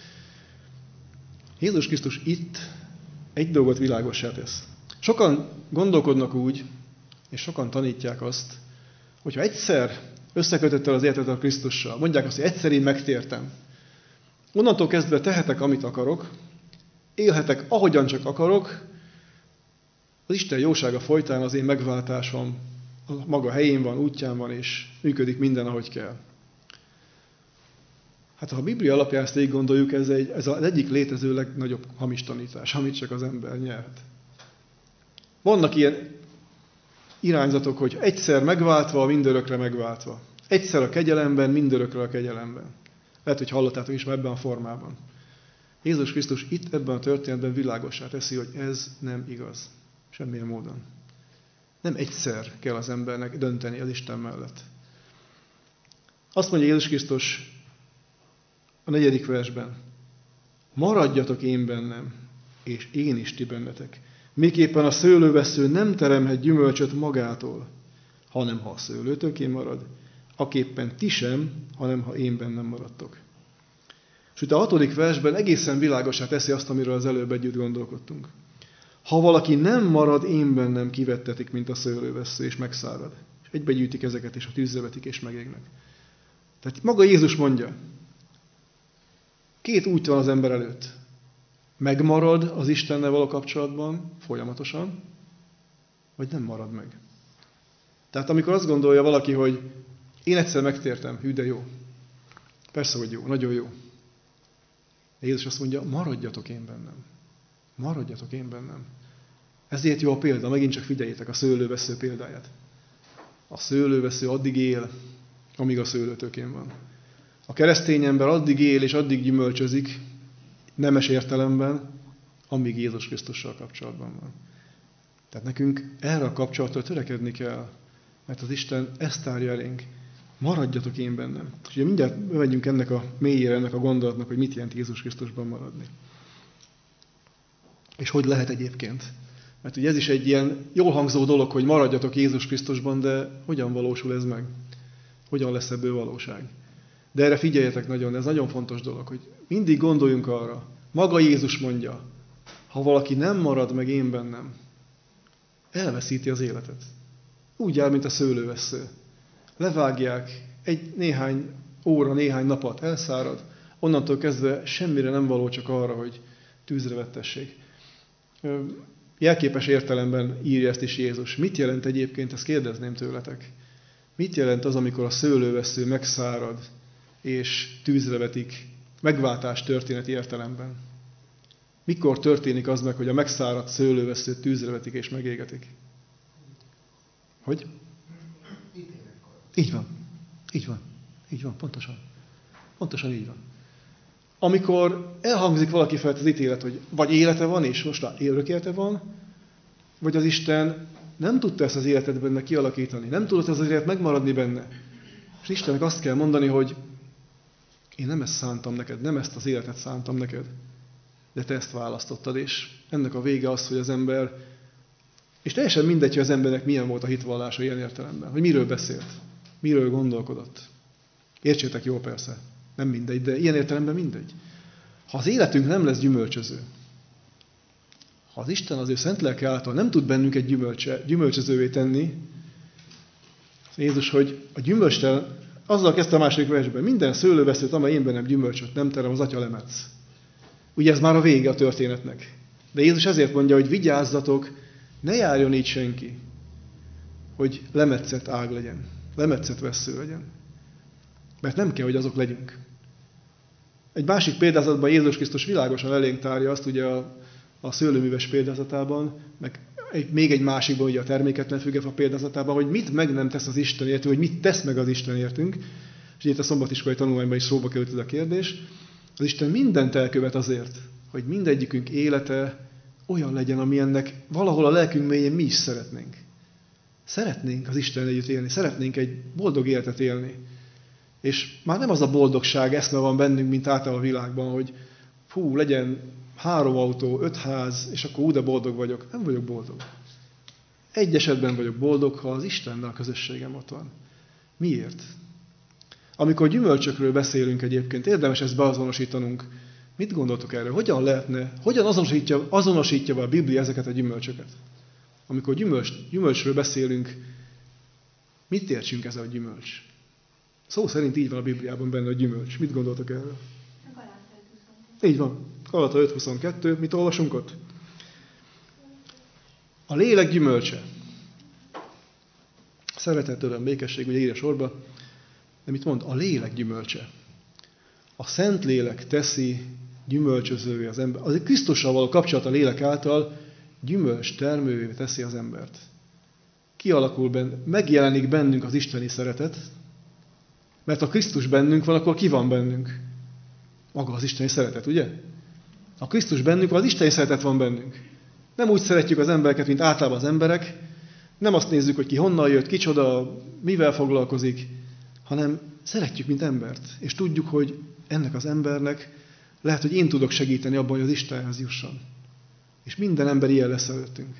Jézus Krisztus itt egy dolgot világossá tesz. Sokan gondolkodnak úgy, és sokan tanítják azt, hogyha egyszer összekötöttel az életet a Krisztussal, mondják azt, hogy egyszer én megtértem, onnantól kezdve tehetek, amit akarok, élhetek, ahogyan csak akarok, az Isten jósága folytán az én megváltásom a maga helyén van, útján van, és működik minden, ahogy kell. Hát ha a Biblia alapján ezt így gondoljuk, ez az egyik létező legnagyobb hamis tanítás, amit csak az ember nyerhet. Vannak ilyen irányzatok, hogy egyszer megváltva, mindörökre megváltva. Egyszer a kegyelemben, mindörökre a kegyelemben. Lehet, hogy hallottátok is már ebben a formában. Jézus Krisztus itt ebben a történetben világossá teszi, hogy ez nem igaz. Semmilyen módon. Nem egyszer kell az embernek dönteni az Isten mellett. Azt mondja Jézus Krisztus a 4. versben. Maradjatok én bennem, és én is ti bennetek. Miképpen a szőlővesző nem teremhet gyümölcsöt magától, hanem ha a szőlőtőkén marad, aképpen ti sem, hanem ha én bennem maradtok. És itt a 6. versben egészen világosá teszi azt, amiről az előbb együtt gondolkodtunk. Ha valaki nem marad én bennem, kivettetik, mint a szőlővesző, és megszárad. És egybegyűjtik ezeket, és a tűzre vetik, és megégnek. Tehát maga Jézus mondja, 2 út van az ember előtt. Megmarad az Istennel való kapcsolatban folyamatosan, vagy nem marad meg. Tehát amikor azt gondolja valaki, hogy én egyszer megtértem, hű de jó. Persze, hogy jó, nagyon jó. Jézus azt mondja, maradjatok én bennem. Maradjatok én bennem. Ezért jó a példa, megint csak figyeljétek a szőlővesző példáját. A szőlővesző addig él, amíg a szőlőtőkén van. A keresztény ember addig él és addig gyümölcsözik, nemes értelemben, amíg Jézus Krisztussal kapcsolatban van. Tehát nekünk erre a kapcsolatra törekedni kell, mert az Isten ezt tárja elénk. Maradjatok én bennem. És ugye mindjárt megyünk ennek a mélyére, ennek a gondolatnak, hogy mit jelent Jézus Krisztusban maradni. És hogy lehet egyébként. Mert ugye ez is egy ilyen jól hangzó dolog, hogy maradjatok Jézus Krisztusban, de hogyan valósul ez meg? Hogyan lesz ebből valóság? De erre figyeljetek nagyon, ez nagyon fontos dolog, hogy mindig gondoljunk arra. Maga Jézus mondja, ha valaki nem marad meg én bennem, elveszíti az életet. Úgy áll, mint a szőlővesző. Levágják, néhány óra, néhány napat elszárad, onnantól kezdve semmire nem való, csak arra, hogy tűzre vettessék. Jelképes értelemben írja ezt is Jézus. Mit jelent egyébként, ezt kérdezném tőletek. Mit jelent az, amikor a szőlővesző megszárad, és tűzre vetik, megváltás történeti értelemben? Mikor történik az meg, hogy a megszáradt szőlőveszőt tűzre vetik és megégetik? Hogy? Így van. Így van. Így van, pontosan. Pontosan így van. Amikor elhangzik valaki felett az ítélet, hogy vagy élete van, és most már örök élete van, vagy az Isten nem tudta ezt az életet benne kialakítani, nem tudott ez az élet megmaradni benne. És Istennek azt kell mondani, hogy én nem ezt szántam neked, nem ezt az életet szántam neked, de te ezt választottad, és ennek a vége az, hogy az ember, és teljesen mindegy, hogy az embernek milyen volt a hitvallása ilyen értelemben, hogy miről beszélt, miről gondolkodott. Értsétek jól persze, nem mindegy, de ilyen értelemben mindegy. Ha az életünk nem lesz gyümölcsöző, ha az Isten az ő szent lelke által nem tud bennünket gyümölcsözővé tenni, Jézus, hogy a gyümölcstelen, azzal kezdte a második versben, minden szőlőveszőt, amely én bennem gyümölcsöt nem terem, az atya lemetsz. Ugye ez már a vége a történetnek. De Jézus ezért mondja, hogy vigyázzatok, ne járjon így senki, hogy lemetszett ág legyen, lemetszett vessző legyen. Mert nem kell, hogy azok legyünk. Egy másik példázatban Jézus Krisztus világosan elénk tárja azt, ugye a szőlőműves példázatában, meg még egy másikban, ugye a terméketlen fügefa példázatában, hogy mit meg nem tesz az Isten értünk, hogy mit tesz meg az Isten értünk. És itt a szombatiskolai tanulmányban is szóba került ez a kérdés. Az Isten mindent elkövet azért, hogy mindegyikünk élete olyan legyen, ami ennek valahol a lelkünk mélyén mi is szeretnénk. Szeretnénk az Isten együtt élni, szeretnénk egy boldog életet élni. És már nem az a boldogság eszme van bennünk, mint általában a világban, hogy fú, legyen 3 autó, 5 ház, és akkor de boldog vagyok. Nem vagyok boldog. Egy esetben vagyok boldog, ha az Istennel a közösségem ott van. Miért? Amikor gyümölcsökről beszélünk egyébként, érdemes ezt beazonosítanunk. Mit gondoltok erről? Hogyan azonosítja be a Biblia ezeket a gyümölcsöket? Amikor gyümölcsről beszélünk, mit értsünk ezzel a gyümölcs? Szó szerint így van a Bibliában benne a gyümölcs. Mit gondoltok erről? Így van. Galata 5.22. Mit olvasunk ott? A lélek gyümölcse. Szeretet, öröm, békesség, ugye írja sorba. De mit mond? A lélek gyümölcse. A Szent Lélek teszi gyümölcsözővé az ember. Az Krisztussal való kapcsolat a lélek által gyümölcs termővé teszi az embert. Megjelenik bennünk az isteni szeretet, mert ha Krisztus bennünk van, akkor ki van bennünk? Maga az isteni szeretet, ugye? Ha Krisztus bennünk van, az isteni szeretet van bennünk. Nem úgy szeretjük az embereket, mint általában az emberek, nem azt nézzük, hogy ki honnan jött, kicsoda, mivel foglalkozik, hanem szeretjük, mint embert. És tudjuk, hogy ennek az embernek lehet, hogy én tudok segíteni abban, hogy az Istenhez jusson. És minden ember ilyen lesz előttünk.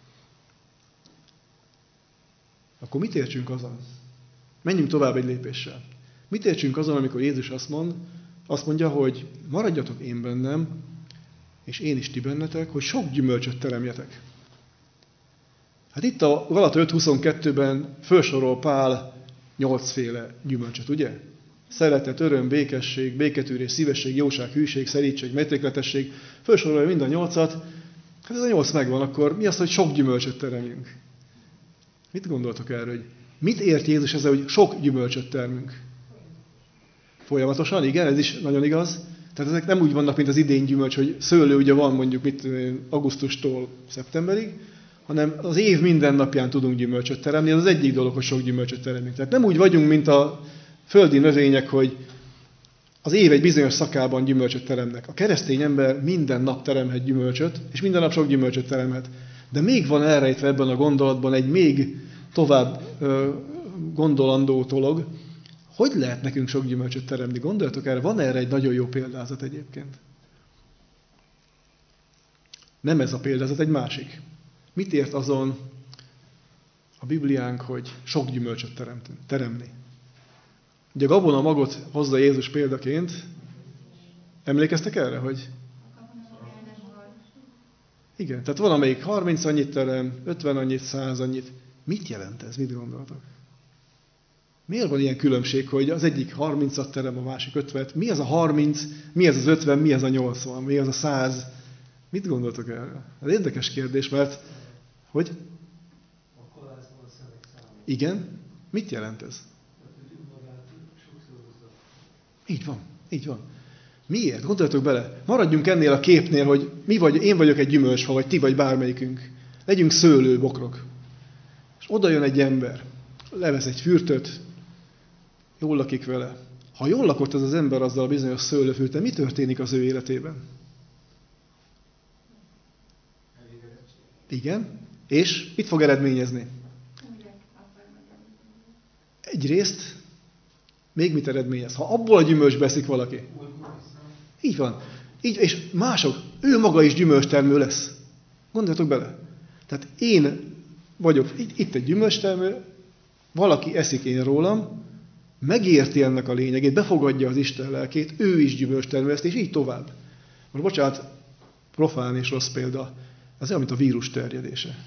Akkor mit értsünk azon? Menjünk tovább egy lépéssel. Mit értsünk azon, amikor Jézus azt mondja, hogy maradjatok én bennem, és én is ti bennetek, hogy sok gyümölcsöt teremjetek. Hát itt a Galata 5.22-ben felsorol Pál 8 féle gyümölcsöt, ugye? Szeretet, öröm, békesség, béketűrés, szívesség, jóság, hűség, szerítség, mértékletesség. Felsorolja mind a 8-at. Hát ez a 8 megvan, akkor mi az, hogy sok gyümölcsöt teremjünk? Mit gondoltok erről? Hogy mit ért Jézus ezzel, hogy sok gyümölcsöt termünk? Folyamatosan, igen, ez is nagyon igaz. Tehát ezek nem úgy vannak, mint az idén gyümölcs, hogy szőlő ugye van mondjuk augusztustól szeptemberig, hanem az év minden napján tudunk gyümölcsöt teremni. Ez az egyik dolog, hogy sok gyümölcsöt teremünk. Tehát nem úgy vagyunk, mint a földi növények, hogy az év egy bizonyos szakában gyümölcsöt teremnek. A keresztény ember minden nap teremhet gyümölcsöt, és minden nap sok gyümölcsöt teremhet. De még van elrejtve ebben a gondolatban egy még tovább gondolandó dolog, hogy lehet nekünk sok gyümölcsöt teremni? Gondoljatok erre, van erre egy nagyon jó példázat egyébként. Nem ez a példázat, egy másik. Mit ért azon a Bibliánk, hogy sok gyümölcsöt teremni? Ugye a gabona magot hozza Jézus példaként. Emlékeztek erre, hogy... Igen, tehát van, amelyik 30 annyit terem, 50 annyit, 100 annyit. Mit jelent ez? Mit gondoltok? Miért van ilyen különbség, hogy az egyik 30-at terem, a másik 50-et? Mi az a 30, mi az az 50, mi az a 80, mi az a 100? Mit gondoltok erről? Ez érdekes kérdés, mert... Hogy? Igen? Mit jelent ez? Így van, így van. Miért? Gondoljatok bele. Maradjunk ennél a képnél, hogy én vagyok egy gyümölcsfa, vagy ti vagy bármelyikünk. Legyünk szőlőbokrok. És oda jön egy ember, levesz egy fürtöt, jól lakik vele. Ha jól lakott az ember azzal a bizonyos szőlőfürttel, mi történik az ő életében? Igen. És mit fog eredményezni? Egyrészt, még mit eredményez? Ha abból a gyümölcsbe eszik valaki. Így van. Így, és mások, ő maga is gyümölcstermő lesz. Gondoljatok bele. Tehát én vagyok, itt egy gyümölcstermő, valaki eszik én rólam, megérti ennek a lényegét, befogadja az Isten lelkét, ő is gyümölcstermő lesz, és így tovább. Most bocsánat, profán és rossz példa, az olyan, mint a vírus terjedése.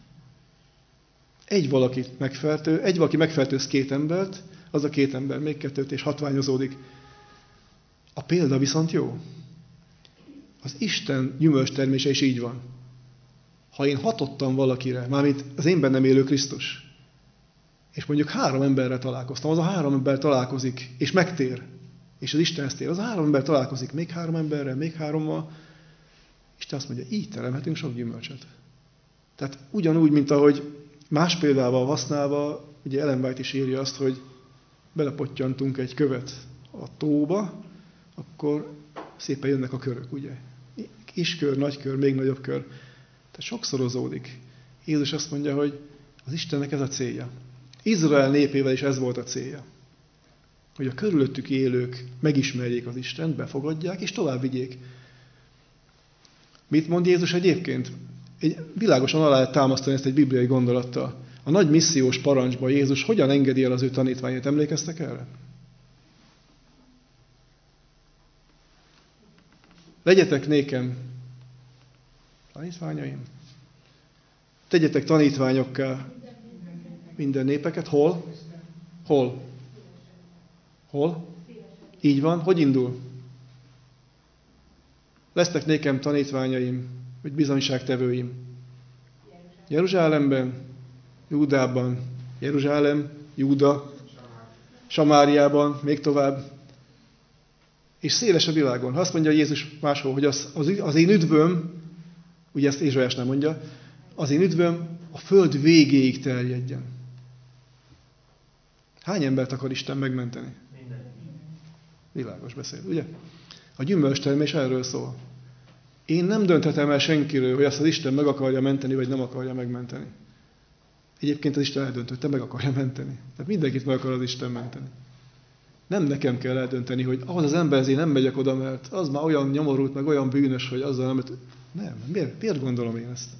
Egy valaki megfertőz 2 embert, az a 2 ember még 2-t, és hatványozódik. A példa viszont jó. Az Isten gyümölcstermése is így van. Ha én hatottam valakire, mármint az én bennem élő Krisztus, és mondjuk 3 emberrel találkoztam, az a 3 ember találkozik, és megtér, és az Istenhez tér, az a 3 ember találkozik, még 3 emberrel, még 3-mal, Isten azt mondja, így teremhetünk sok gyümölcsöt. Tehát ugyanúgy, mint ahogy más példával használva, ugye Ellen White is írja azt, hogy belepottyantunk egy követ a tóba, akkor szépen jönnek a körök, ugye? Kis kör, nagy kör, még nagyobb kör. Tehát sokszorozódik. Jézus azt mondja, hogy Az Istennek ez a célja. Izrael népével is ez volt a célja. Hogy a körülöttük élők megismerjék az Istent, befogadják, és tovább vigyék. Mit mond Jézus egyébként? Világosan alá lehet támasztani ezt egy bibliai gondolattal. A nagy missziós parancsban Jézus hogyan engedi el az ő tanítványait? Emlékeztek erre? Legyetek nékem tanítványaim. Tegyetek tanítványokká minden népeket. Hol? Hol? Hol? Így van. Hogy indul? Lesztek nékem tanítványaim, vagy bizonyságtevőim. Jeruzsálemben, Júdában, Jeruzsálem, Júda, Samáriában, még tovább, és széles a világon. Ha azt mondja Jézus máshol, hogy az én üdvöm, ugye ezt Ézsaiás nem mondja, az én üdvöm a föld végéig terjedjen. Hány embert akar Isten megmenteni? Világos beszél, ugye? A gyümölcstermés erről szól. Én nem dönthetem el senkiről, hogy azt az Isten meg akarja menteni, vagy nem akarja megmenteni. Egyébként az Isten eldöntötte, meg akarja menteni. Tehát mindenkit meg akar az Isten menteni. Nem nekem kell eldönteni, hogy ahhoz az emberhez én nem megyek oda, mert az már olyan nyomorult, meg olyan bűnös, hogy azzal nem... Nem, miért gondolom én ezt?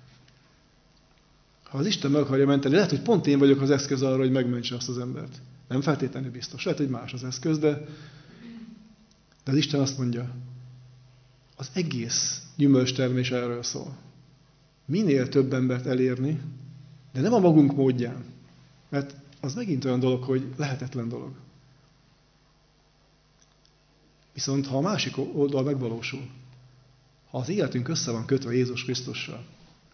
Ha az Isten meg akarja menteni, lehet, hogy pont én vagyok az eszköz arra, hogy megmentse azt az embert. Nem feltétlenül biztos. Lehet, hogy más az eszköz, de az Isten azt mondja, az egész gyümölcstermés erről szól. Minél több embert elérni, de nem a magunk módján. Mert az megint olyan dolog, hogy lehetetlen dolog. Viszont ha a másik oldal megvalósul, ha az életünk össze van kötve Jézus Krisztussal,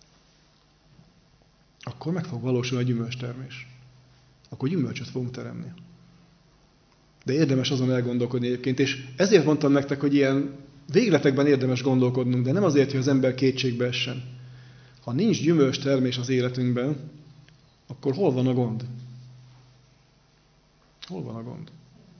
akkor meg fog valósulni a gyümölcstermés. Akkor gyümölcsöt fogunk teremni. De érdemes azon elgondolkodni egyébként, és ezért mondtam nektek, hogy ilyen végletekben érdemes gondolkodnunk, de nem azért, hogy az ember kétségbe essen. Ha nincs gyümölcstermés az életünkben, akkor hol van a gond? Hol van a gond?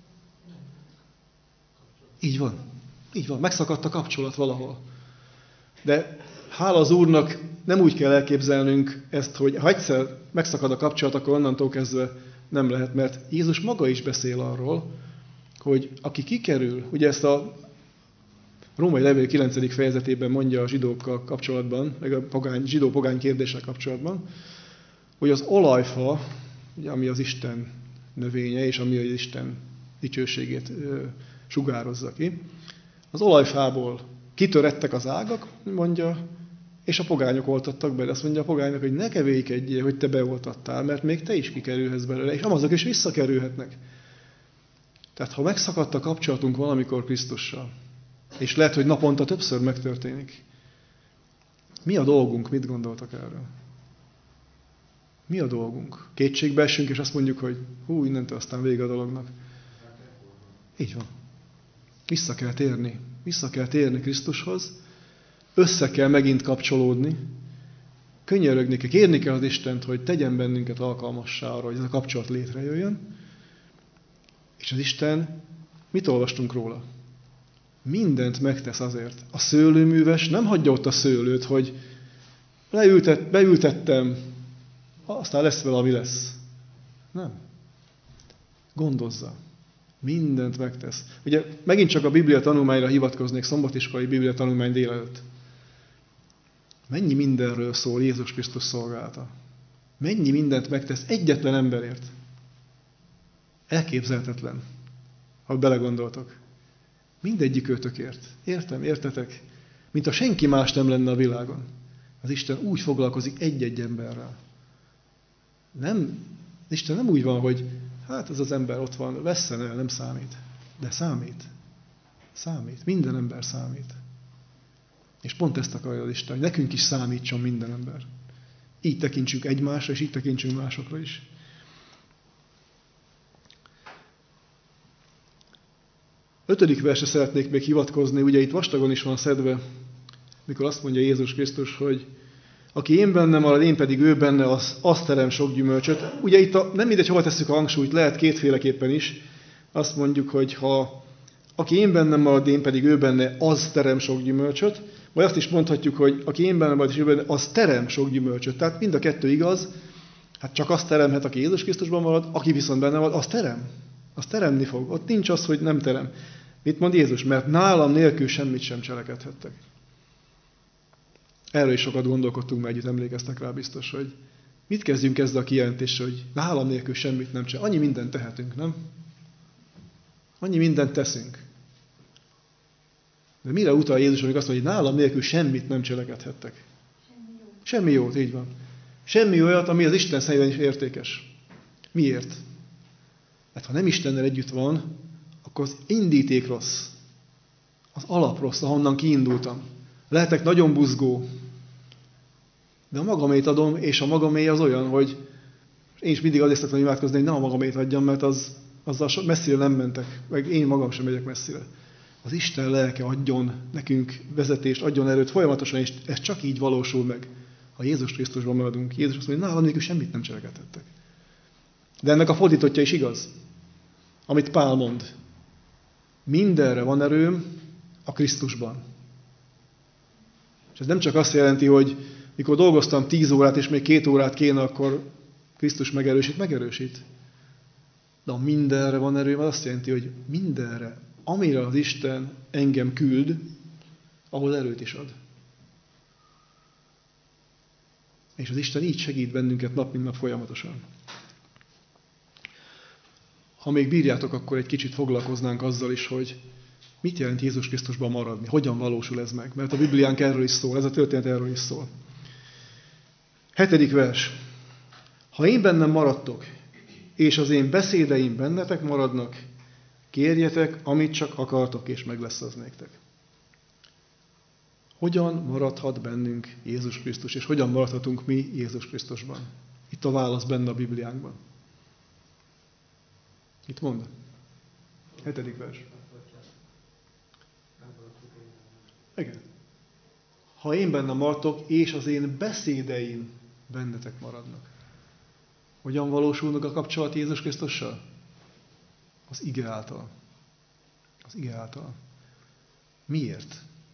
Így van. Így van. Megszakadt a kapcsolat valahol. De hála az Úrnak nem úgy kell elképzelnünk ezt, hogy ha egyszer megszakad a kapcsolat, akkor onnantól kezdve nem lehet, mert Jézus maga is beszél arról, hogy aki kikerül, ugye ezt a Római levél 9. fejezetében mondja a zsidókkal kapcsolatban, meg a zsidó-pogány kérdéssel kapcsolatban, hogy az olajfa, ugye, ami az Isten növénye, és ami az Isten dicsőségét sugározza ki, az olajfából kitörettek az ágak, mondja, és a pogányok oltattak bele. Azt mondja a pogányok, hogy ne kevélykedjél, hogy te beoltattál, mert még te is kikerülhetsz belőle, és azok is visszakerülhetnek. Tehát ha megszakadt a kapcsolatunk valamikor Krisztussal, és lehet, hogy naponta többször megtörténik, mi a dolgunk, mit gondoltak erről? Mi a dolgunk? Kétségbe essünk, és azt mondjuk, hogy innentől aztán vége a dolognak. Így van. Vissza kell térni Krisztushoz, össze kell megint kapcsolódni, könyörögni kell, kérni kell az Istent, hogy tegyen bennünket alkalmassá arra, hogy ez a kapcsolat létrejöjjön. És az Isten, mit olvastunk róla? Mindent megtesz azért. A szőlőműves nem hagyja ott a szőlőt, hogy beültettem, aztán lesz vele, ami lesz. Nem. Gondozza. Mindent megtesz. Ugye megint csak a Biblia tanulmányra hivatkoznék, szombatiskolai Biblia tanulmány délelőtt. Mennyi mindenről szól Jézus Krisztus szolgálata? Mennyi mindent megtesz egyetlen emberért? Elképzelhetetlen, ha belegondoltok. Mindegyik őtökért. Értem, értetek? Mint ha senki más nem lenne a világon. Az Isten úgy foglalkozik egy-egy emberrel. Isten nem úgy van, hogy hát ez az ember ott van, vesszen el, nem számít. De számít. Számít. Minden ember számít. És pont ezt akarja az Isten, hogy nekünk is számítson minden ember. Így tekintsünk egymásra, és így tekintsünk másokra is. Ötödik versre szeretnék még hivatkozni, ugye itt vastagon is van szedve, mikor azt mondja Jézus Krisztus, hogy aki én bennem marad, én pedig ő benne, az terem sok gyümölcsöt. Ugye itt nem mindegy, hova tesszük a hangsúlyt, lehet kétféleképpen is. Azt mondjuk, hogy ha aki én bennem marad, én pedig ő benne, az terem sok gyümölcsöt. Vagy azt is mondhatjuk, hogy aki én bennem marad, és ő benne, az terem sok gyümölcsöt. Tehát mind a kettő igaz. Hát csak azt teremhet, aki Jézus Krisztusban marad, aki viszont benne van, az terem. Az teremni fog. Ott nincs az, hogy nem terem. Mit mond Jézus? Mert nálam nélkül semmit sem cselekedhettek. Erről is sokat gondolkodtunk, mert együtt emlékeztek rá biztos, hogy mit kezdjünk ezzel a kijelentéssel, hogy nálam nélkül semmit nem csinál. Annyi mindent tehetünk, nem? Annyi mindent teszünk. De mire utal Jézus, amikor azt mondja, hogy nálam nélkül semmit nem cselekedhettek? Semmi jót, így van. Semmi olyat, ami az Isten szemében is értékes. Miért? Mert ha nem Istennel együtt van, akkor az indíték rossz. Az alap rossz, ahonnan kiindultam. Lehetek nagyon buzgó, de a magamét adom, és a magamé az olyan, hogy én is mindig azért szoktam imádkozni, hogy nem a magamét adjam, mert azzal messzire nem mentek, meg én magam sem megyek messzire. Az Isten lelke adjon nekünk vezetést, adjon erőt folyamatosan, és ez csak így valósul meg, ha Jézus Krisztusban maradunk. Jézus azt mondja, hogy nálam nélkül semmit nem cselekedhettek. De ennek a fordítottja is igaz, amit Pál mond. Mindenre van erőm a Krisztusban. És ez nem csak azt jelenti, hogy mikor dolgoztam 10 órát, és még 2 órát kéne, akkor Krisztus megerősít. De a mindenre van erőm, az azt jelenti, hogy mindenre, amire az Isten engem küld, ahhoz erőt is ad. És az Isten így segít bennünket nap mint nap folyamatosan. Ha még bírjátok, akkor egy kicsit foglalkoznánk azzal is, hogy mit jelent Jézus Krisztusban maradni, hogyan valósul ez meg. Mert a Bibliánk erről is szól, ez a történet erről is szól. 7. vers. Ha én bennem maradtok, és az én beszédeim bennetek maradnak, kérjetek, amit csak akartok, és meg lesz az néktek. Hogyan maradhat bennünk Jézus Krisztus, és hogyan maradhatunk mi Jézus Krisztusban? Itt a válasz benne a Bibliánkban. Itt mond? 7. vers. Igen. Ha én bennem maradtok, és az én beszédeim bennetek maradnak. Hogyan valósulnak a kapcsolat Jézus Krisztussal? Az ige által. Az ige által. Miért?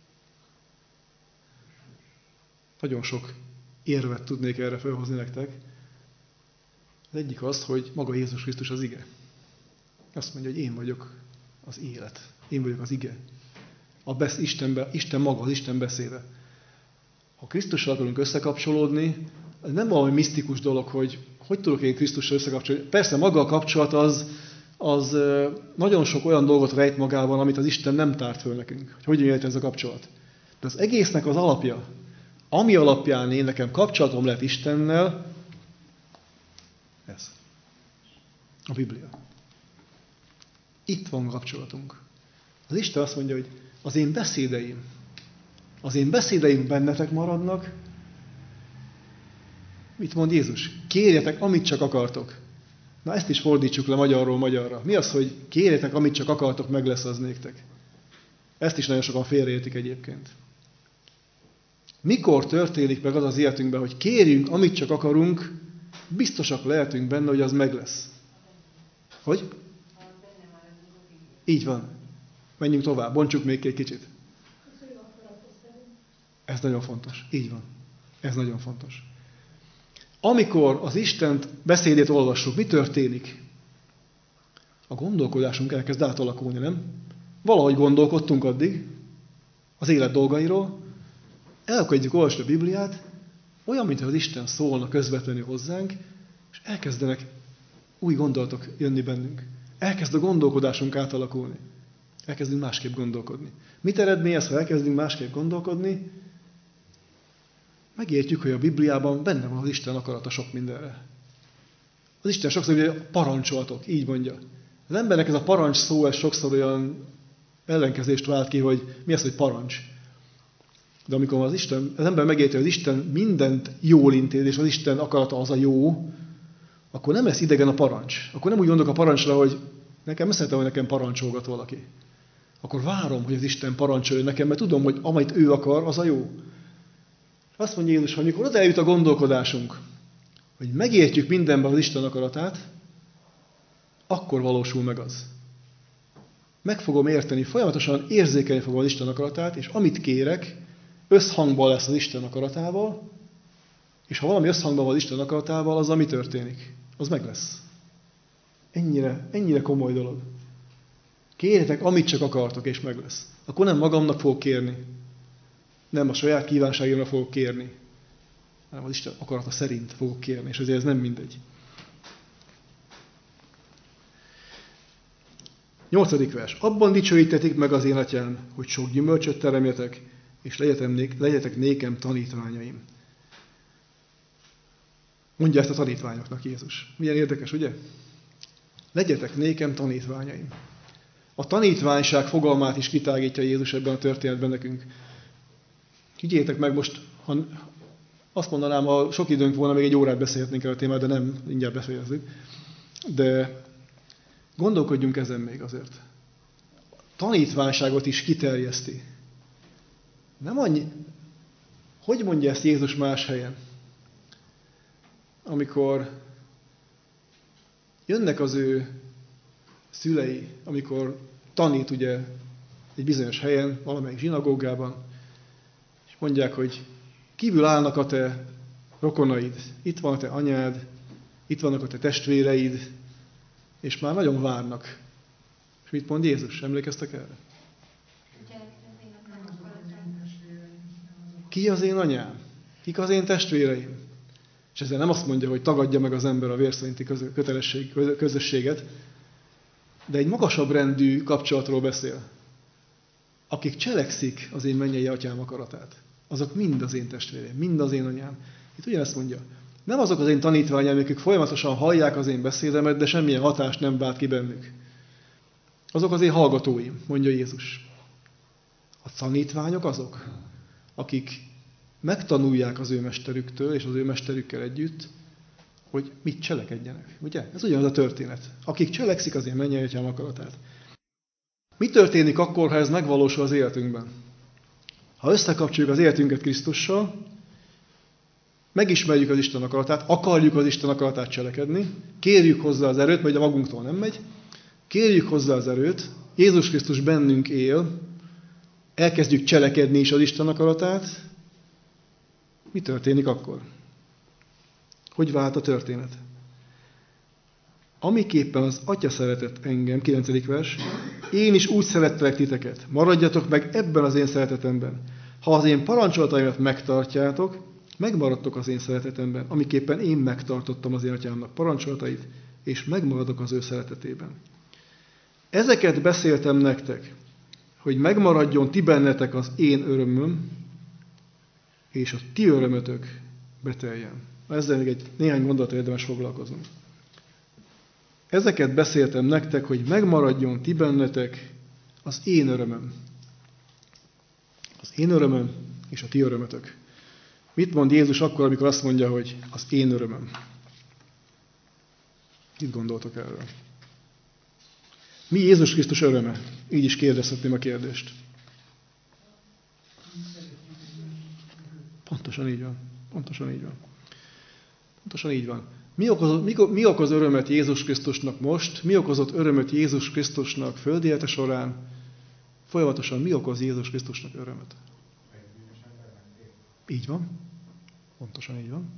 Nagyon sok érvet tudnék erre felhozni nektek. Az egyik az, hogy maga Jézus Krisztus az ige. Azt mondja, hogy én vagyok az élet. Én vagyok az ige. Isten maga, az Isten beszéde. Ha Krisztussal akarunk összekapcsolódni, ez nem valami misztikus dolog, hogy tudok én Krisztussal összekapcsolódni. Persze maga a kapcsolat az nagyon sok olyan dolgot rejt magában, amit az Isten nem tárt föl nekünk. Hogy hogyan jött ez a kapcsolat. De az egésznek az alapja, ami alapján én nekem kapcsolatom lett Istennel, ez. A Biblia. Itt van kapcsolatunk. Az Isten azt mondja, hogy az én beszédeim bennetek maradnak. Mit mond Jézus? Kérjetek, amit csak akartok. Na ezt is fordítsuk le magyarról magyarra. Mi az, hogy kérjetek, amit csak akartok, meg lesz az néktek? Ezt is nagyon sokan félreértik egyébként. Mikor történik meg az az életünkben, hogy kérjünk, amit csak akarunk, biztosak lehetünk benne, hogy az meg lesz. Hogy? Így van. Menjünk tovább, bontsuk még egy kicsit. Ez nagyon fontos. Így van. Ez nagyon fontos. Amikor az Isten beszédét olvassuk, mi történik? A gondolkodásunk elkezd átalakulni, nem? Valahogy gondolkodtunk addig az élet dolgairól, elkezdjük olvasni a Bibliát, olyan, mintha az Isten szólna közvetlenül hozzánk, és elkezdenek új gondolatok jönni bennünk. Elkezd a gondolkodásunk átalakulni. Elkezdünk másképp gondolkodni. Mit eredményez, ha elkezdünk másképp gondolkodni? Megértjük, hogy a Bibliában benne van az Isten akarata sok mindenre. Az Isten sokszor ugye parancsoltok, így mondja. Az embernek ez a parancs szó, ez sokszor olyan ellenkezést vált ki, hogy mi az, hogy parancs. De amikor az ember megérti, hogy az Isten mindent jól intéz, és az Isten akarata az a jó, akkor nem lesz idegen a parancs. Akkor nem úgy gondolok a parancsra, hogy nekem szeretem, hogy nekem parancsolgat valaki. Akkor várom, hogy az Isten parancsoljon nekem, mert tudom, hogy amit ő akar, az a jó. Azt mondja Jézus, hogy amikor oda eljut a gondolkodásunk, hogy megértjük mindenben az Isten akaratát, akkor valósul meg az. Meg fogom érteni, folyamatosan érzékelni fogom az Isten akaratát, és amit kérek, összhangban lesz az Isten akaratával, És ha valami összhangban van Isten akaratával, azzal mi történik? Az meg lesz. Ennyire komoly dolog. Kérjetek, amit csak akartok, és meg lesz. Akkor nem magamnak fogok kérni. Nem a saját kívánságomra fogok kérni. Hanem az Isten akarata szerint fogok kérni, és azért ez nem mindegy. 8. vers. Abban dicsőítetik meg az én atyám, hogy sok gyümölcsöt teremjetek, és legyetek nékem tanítványaim. Mondja ezt a tanítványoknak Jézus. Milyen érdekes, ugye? Legyetek nékem tanítványaim. A tanítványság fogalmát is kitágítja Jézus ebben a történetben nekünk. Higgyétek meg most, ha azt mondanám, ha sok időnk volna, még egy órát beszélhetnénk el a témát, de nem, mindjárt befejezzük. De gondolkodjunk ezen még azért. Tanítványságot is kiterjeszti. Nem annyi. Hogy mondja ezt Jézus más helyen? Amikor jönnek az ő szülei, amikor tanít ugye egy bizonyos helyen, valamelyik zsinagógában, és mondják, hogy kívül állnak a te rokonaid, itt van a te anyád, itt vannak a te testvéreid, és már nagyon várnak. És mit mond Jézus? Emlékeztek erre? Ki az én anyám? Kik az én testvéreim? És ezzel nem azt mondja, hogy tagadja meg az ember a vérszerinti közösséget, de egy magasabb rendű kapcsolatról beszél. Akik cselekszik az én mennyei atyám akaratát, azok mind az én testvéreim, mind az én anyám. Itt ugyanezt mondja. Nem azok az én tanítványaim, akik folyamatosan hallják az én beszédemet, de semmilyen hatást nem vált ki bennük. Azok az én hallgatóim, mondja Jézus. A tanítványok azok, akik megtanulják az ő mesterüktől és az ő mesterükkel együtt, hogy mit cselekedjenek. Ugye? Ez ugyanaz a történet. Akik cselekszik az én mennyei atyám akaratát. Mi történik akkor, ha ez megvalósul az életünkben? Ha összekapcsoljuk az életünket Krisztussal, megismerjük az Isten akaratát, akarjuk az Isten akaratát cselekedni, kérjük hozzá az erőt, mert a magunktól nem megy, kérjük hozzá az erőt, Jézus Krisztus bennünk él, elkezdjük cselekedni is az Isten akaratát, mi történik akkor? Hogy vált a történet? Amiképpen az Atya szeretett engem, 9. vers, én is úgy szerettelek titeket. Maradjatok meg ebben az én szeretetemben. Ha az én parancsolataimat megtartjátok, megmaradtok az én szeretetemben, amiképpen én megtartottam az én atyámnak parancsolatait, és megmaradok az ő szeretetében. Ezeket beszéltem nektek, hogy megmaradjon ti bennetek az én örömöm, és a ti örömötök beteljen. Ezzel még néhány gondolatra érdemes foglalkoznunk. Ezeket beszéltem nektek, hogy megmaradjon ti bennetek az én örömöm. Az én örömöm és a ti örömötök. Mit mond Jézus akkor, amikor azt mondja, hogy az én örömöm? Mit gondoltok erről? Mi Jézus Krisztus öröme? Így is kérdezhetném a kérdést. Pontosan így van. Pontosan így van. Pontosan így van. Mi okoz örömet Jézus Krisztusnak most? Mi okozott örömet Jézus Krisztusnak földi élete során? Folyamatosan mi okoz Jézus Krisztusnak örömet? Így van. Pontosan így van.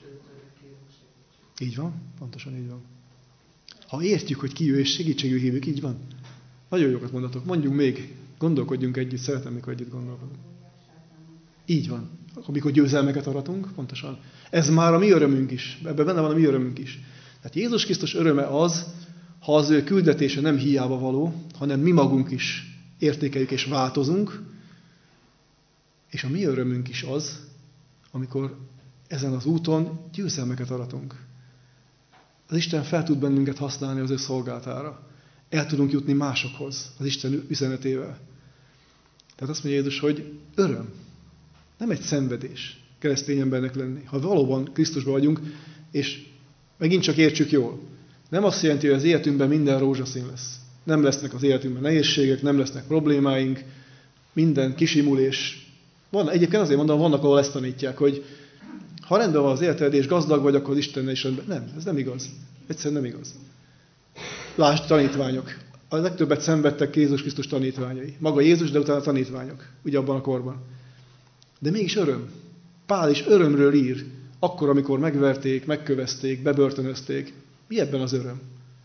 Így van. Pontosan így van. Ha értjük, hogy ki ő és segítségül hívjuk, így van. Nagyon jókat mondatok. Mondjunk még. Gondolkodjunk együtt. Szeretem, mikor együtt gondolkodunk. Így van. Amikor győzelmeket aratunk, pontosan. Ez már a mi örömünk is. Ebben benne van a mi örömünk is. Tehát Jézus Krisztus öröme az, ha az ő küldetése nem hiába való, hanem mi magunk is értékeljük és változunk, és a mi örömünk is az, amikor ezen az úton győzelmeket aratunk. Az Isten fel tud bennünket használni az ő szolgálatára. El tudunk jutni másokhoz az Isten üzenetével. Tehát azt mondja Jézus, hogy öröm. Nem egy szenvedés keresztény embernek lenni. Ha valóban Krisztusban vagyunk, és megint csak értsük jól. Nem azt jelenti, hogy az életünkben minden rózsaszín lesz. Nem lesznek az életünkben nehézségek, nem lesznek problémáink, minden kisimul, és egyébként azért mondom, vannak, ahol ezt tanítják, hogy ha rendben van az életed, és gazdag vagy, akkor az Istennel is rendben. Nem, ez nem igaz. Egyszerűen nem igaz. Lásd, tanítványok. A legtöbbet szenvedtek Jézus Krisztus tanítványai. Maga Jézus, de utána a tanítványok. Ugye abban a korban. De mégis öröm. Pál is örömről ír, akkor, amikor megverték, megkövezték, bebörtönözték. Mi ebben az öröm?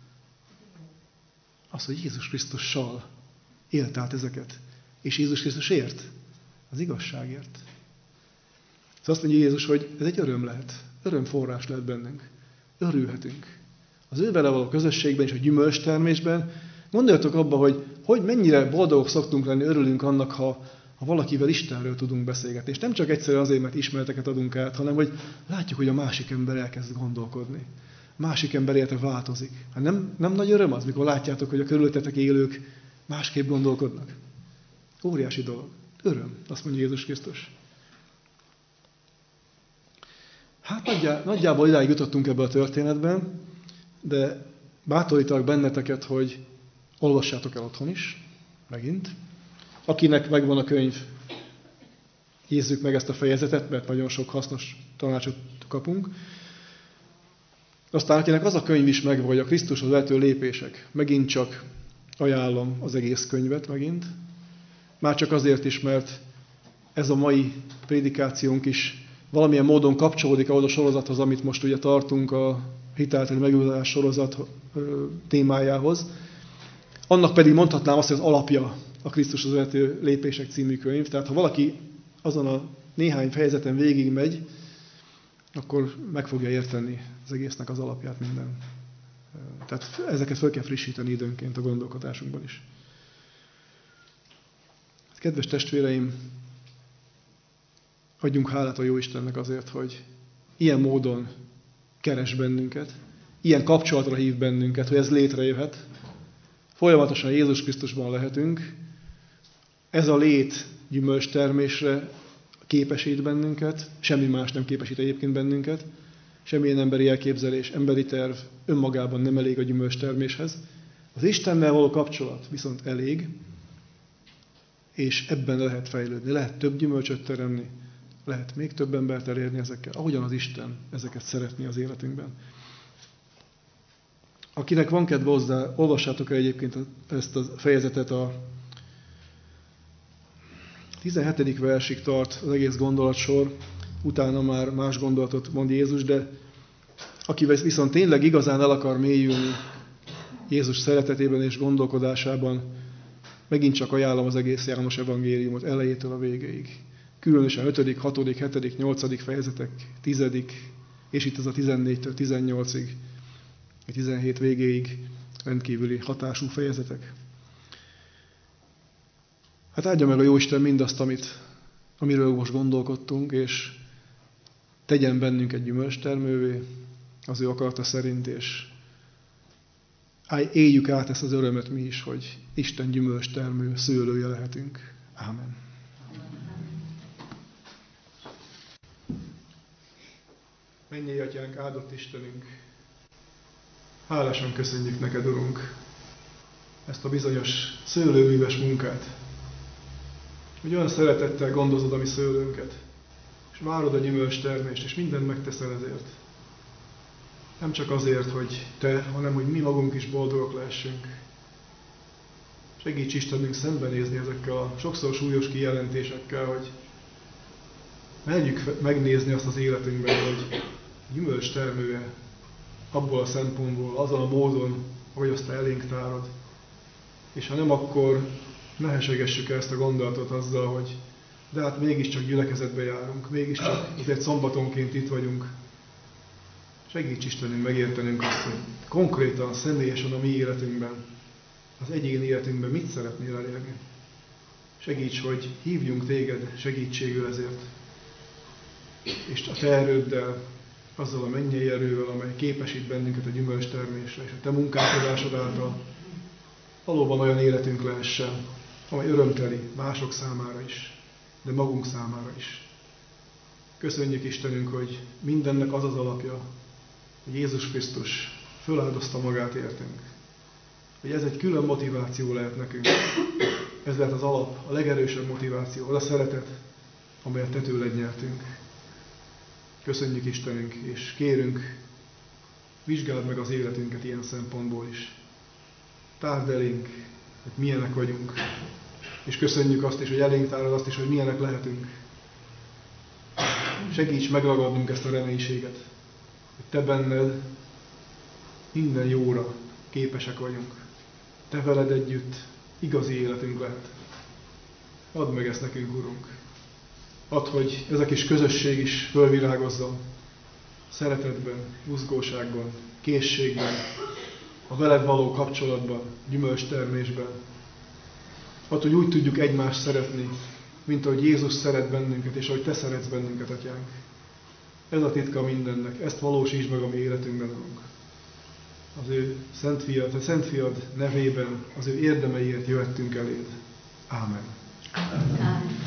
Az, hogy Jézus Krisztussal élt át ezeket. És Jézus Krisztusért, az igazságért. Szóval azt mondja Jézus, hogy ez egy öröm lehet. Örömforrás lehet bennünk. Örülhetünk. Az ő vele való közösségben és a gyümölcstermésben gondoljatok abba, hogy mennyire boldogok szoktunk lenni, örülünk annak, ha valakivel Istenről tudunk beszélgetni. És nem csak egyszerűen azért, mert ismereteket adunk át, hanem hogy látjuk, hogy a másik ember elkezd gondolkodni. A másik ember élete változik. Hát nem nagy öröm az, mikor látjátok, hogy a körülöttetek élők másképp gondolkodnak. Óriási dolog. Öröm, azt mondja Jézus Krisztus. Hát nagyjából idáig jutottunk ebbe a történetben, de bátorítalak benneteket, hogy olvassátok el otthon is, megint. Akinek megvan a könyv, nézzük meg ezt a fejezetet, mert nagyon sok hasznos tanácsot kapunk. Aztán akinek az a könyv is megvan, hogy a Krisztushoz vezető lépések, megint csak ajánlom az egész könyvet megint. Már csak azért is, mert ez a mai prédikációnk is valamilyen módon kapcsolódik ahhoz a sorozathoz, amit most ugye tartunk, a hitáltali megújulás sorozat témájához. Annak pedig mondhatnám azt, hogy az alapja a Krisztushoz vezető lépések című könyv. Tehát ha valaki azon a néhány fejezeten végigmegy, akkor meg fogja érteni az egésznek az alapját minden. Tehát ezeket fel kell frissíteni időnként a gondolkodásunkban is. Kedves testvéreim, adjunk hálát a Jóistennek azért, hogy ilyen módon keres bennünket, ilyen kapcsolatra hív bennünket, hogy ez létrejöhet. Folyamatosan Jézus Krisztusban lehetünk. Ez a lét gyümölcstermésre képesít bennünket, semmi más nem képesít egyébként bennünket, semmilyen emberi elképzelés, emberi terv önmagában nem elég a gyümölcsterméshez. Az Istennel való kapcsolat viszont elég, és ebben lehet fejlődni, lehet több gyümölcsöt teremni, lehet még több embert elérni ezekkel, ahogyan az Isten ezeket szeretné az életünkben. Akinek van kedve hozzá, olvassátok el egyébként ezt a fejezetet, a 17. versig tart az egész gondolatsor, utána már más gondolatot mond Jézus, de aki viszont tényleg igazán el akar mélyülni Jézus szeretetében és gondolkodásában, megint csak ajánlom az egész János evangéliumot elejétől a végéig. Különösen 5., 6., 7., 8. fejezetek, 10. és itt az a 14-től 18-ig, a 17 végéig rendkívüli hatású fejezetek. Hát áldja meg a Jóisten mindazt, amiről most gondolkodtunk, és tegyen bennünk egy gyümölcstermővé az ő akarata szerint, és éljük át ezt az örömet mi is, hogy Isten gyümölcstermő szőlője lehetünk. Ámen. Mennyei Atyánk, áldott Istenünk, hálásan köszönjük neked, Urunk, ezt a bizonyos szőlőműves munkát, hogy olyan szeretettel gondozod a mi szőlőnket, és várod a gyümölcstermést, és mindent megteszel ezért. Nem csak azért, hogy te, hanem hogy mi magunk is boldogok lehessünk. Segíts Istenünk szembenézni ezekkel a sokszor súlyos kijelentésekkel, hogy merjük megnézni azt az életünkben, hogy gyümölcstermője abból a szempontból, azon a módon, ahogy azt elénk tárod. És ha nem, akkor ne hesegessük ezt a gondolatot azzal, hogy de hát mégiscsak gyülekezetbe járunk, mégiscsak azért szombatonként itt vagyunk. Segíts Istenünk megértenünk azt, hogy konkrétan, személyesen a mi életünkben, az egyéni életünkben mit szeretnél elérni. Segíts, hogy hívjunk téged segítségül ezért. És a te erőddel, azzal a mennyei erővel, amely képesít bennünket a gyümölcstermésre, és a te munkálkodásod által valóban olyan életünk lehessen, amely örömteli mások számára is, de magunk számára is. Köszönjük Istenünk, hogy mindennek az az alapja, hogy Jézus Krisztus föláldozta magát értünk. Hogy ez egy külön motiváció lehet nekünk. Ez lehet az alap, a legerősebb motiváció, az a szeretet, amelyet te tőled nyertünk. Köszönjük Istenünk, és kérünk, vizsgáld meg az életünket ilyen szempontból is. Tárd elénk, hogy milyenek vagyunk. És köszönjük azt is, hogy elénk tárod azt is, hogy milyenek lehetünk. Segíts megragadnunk ezt a reménységet, hogy Te benned minden jóra képesek vagyunk. Te veled együtt igazi életünk lehet. Add meg ezt nekünk, Urunk. Add, hogy ez a kis közösség is fölvirágozzon. Szeretetben, buzgóságban, készségben, a veled való kapcsolatban, gyümölcstermésben. Add, hogy úgy tudjuk egymást szeretni, mint ahogy Jézus szeret bennünket, és ahogy Te szeretsz bennünket, Atyánk. Ez a titka mindennek. Ezt valósítsd meg a mi életünkben, Urunk. Az ő Szent Fiad nevében, az ő érdemeiért jöttünk eléd. Ámen. Ámen.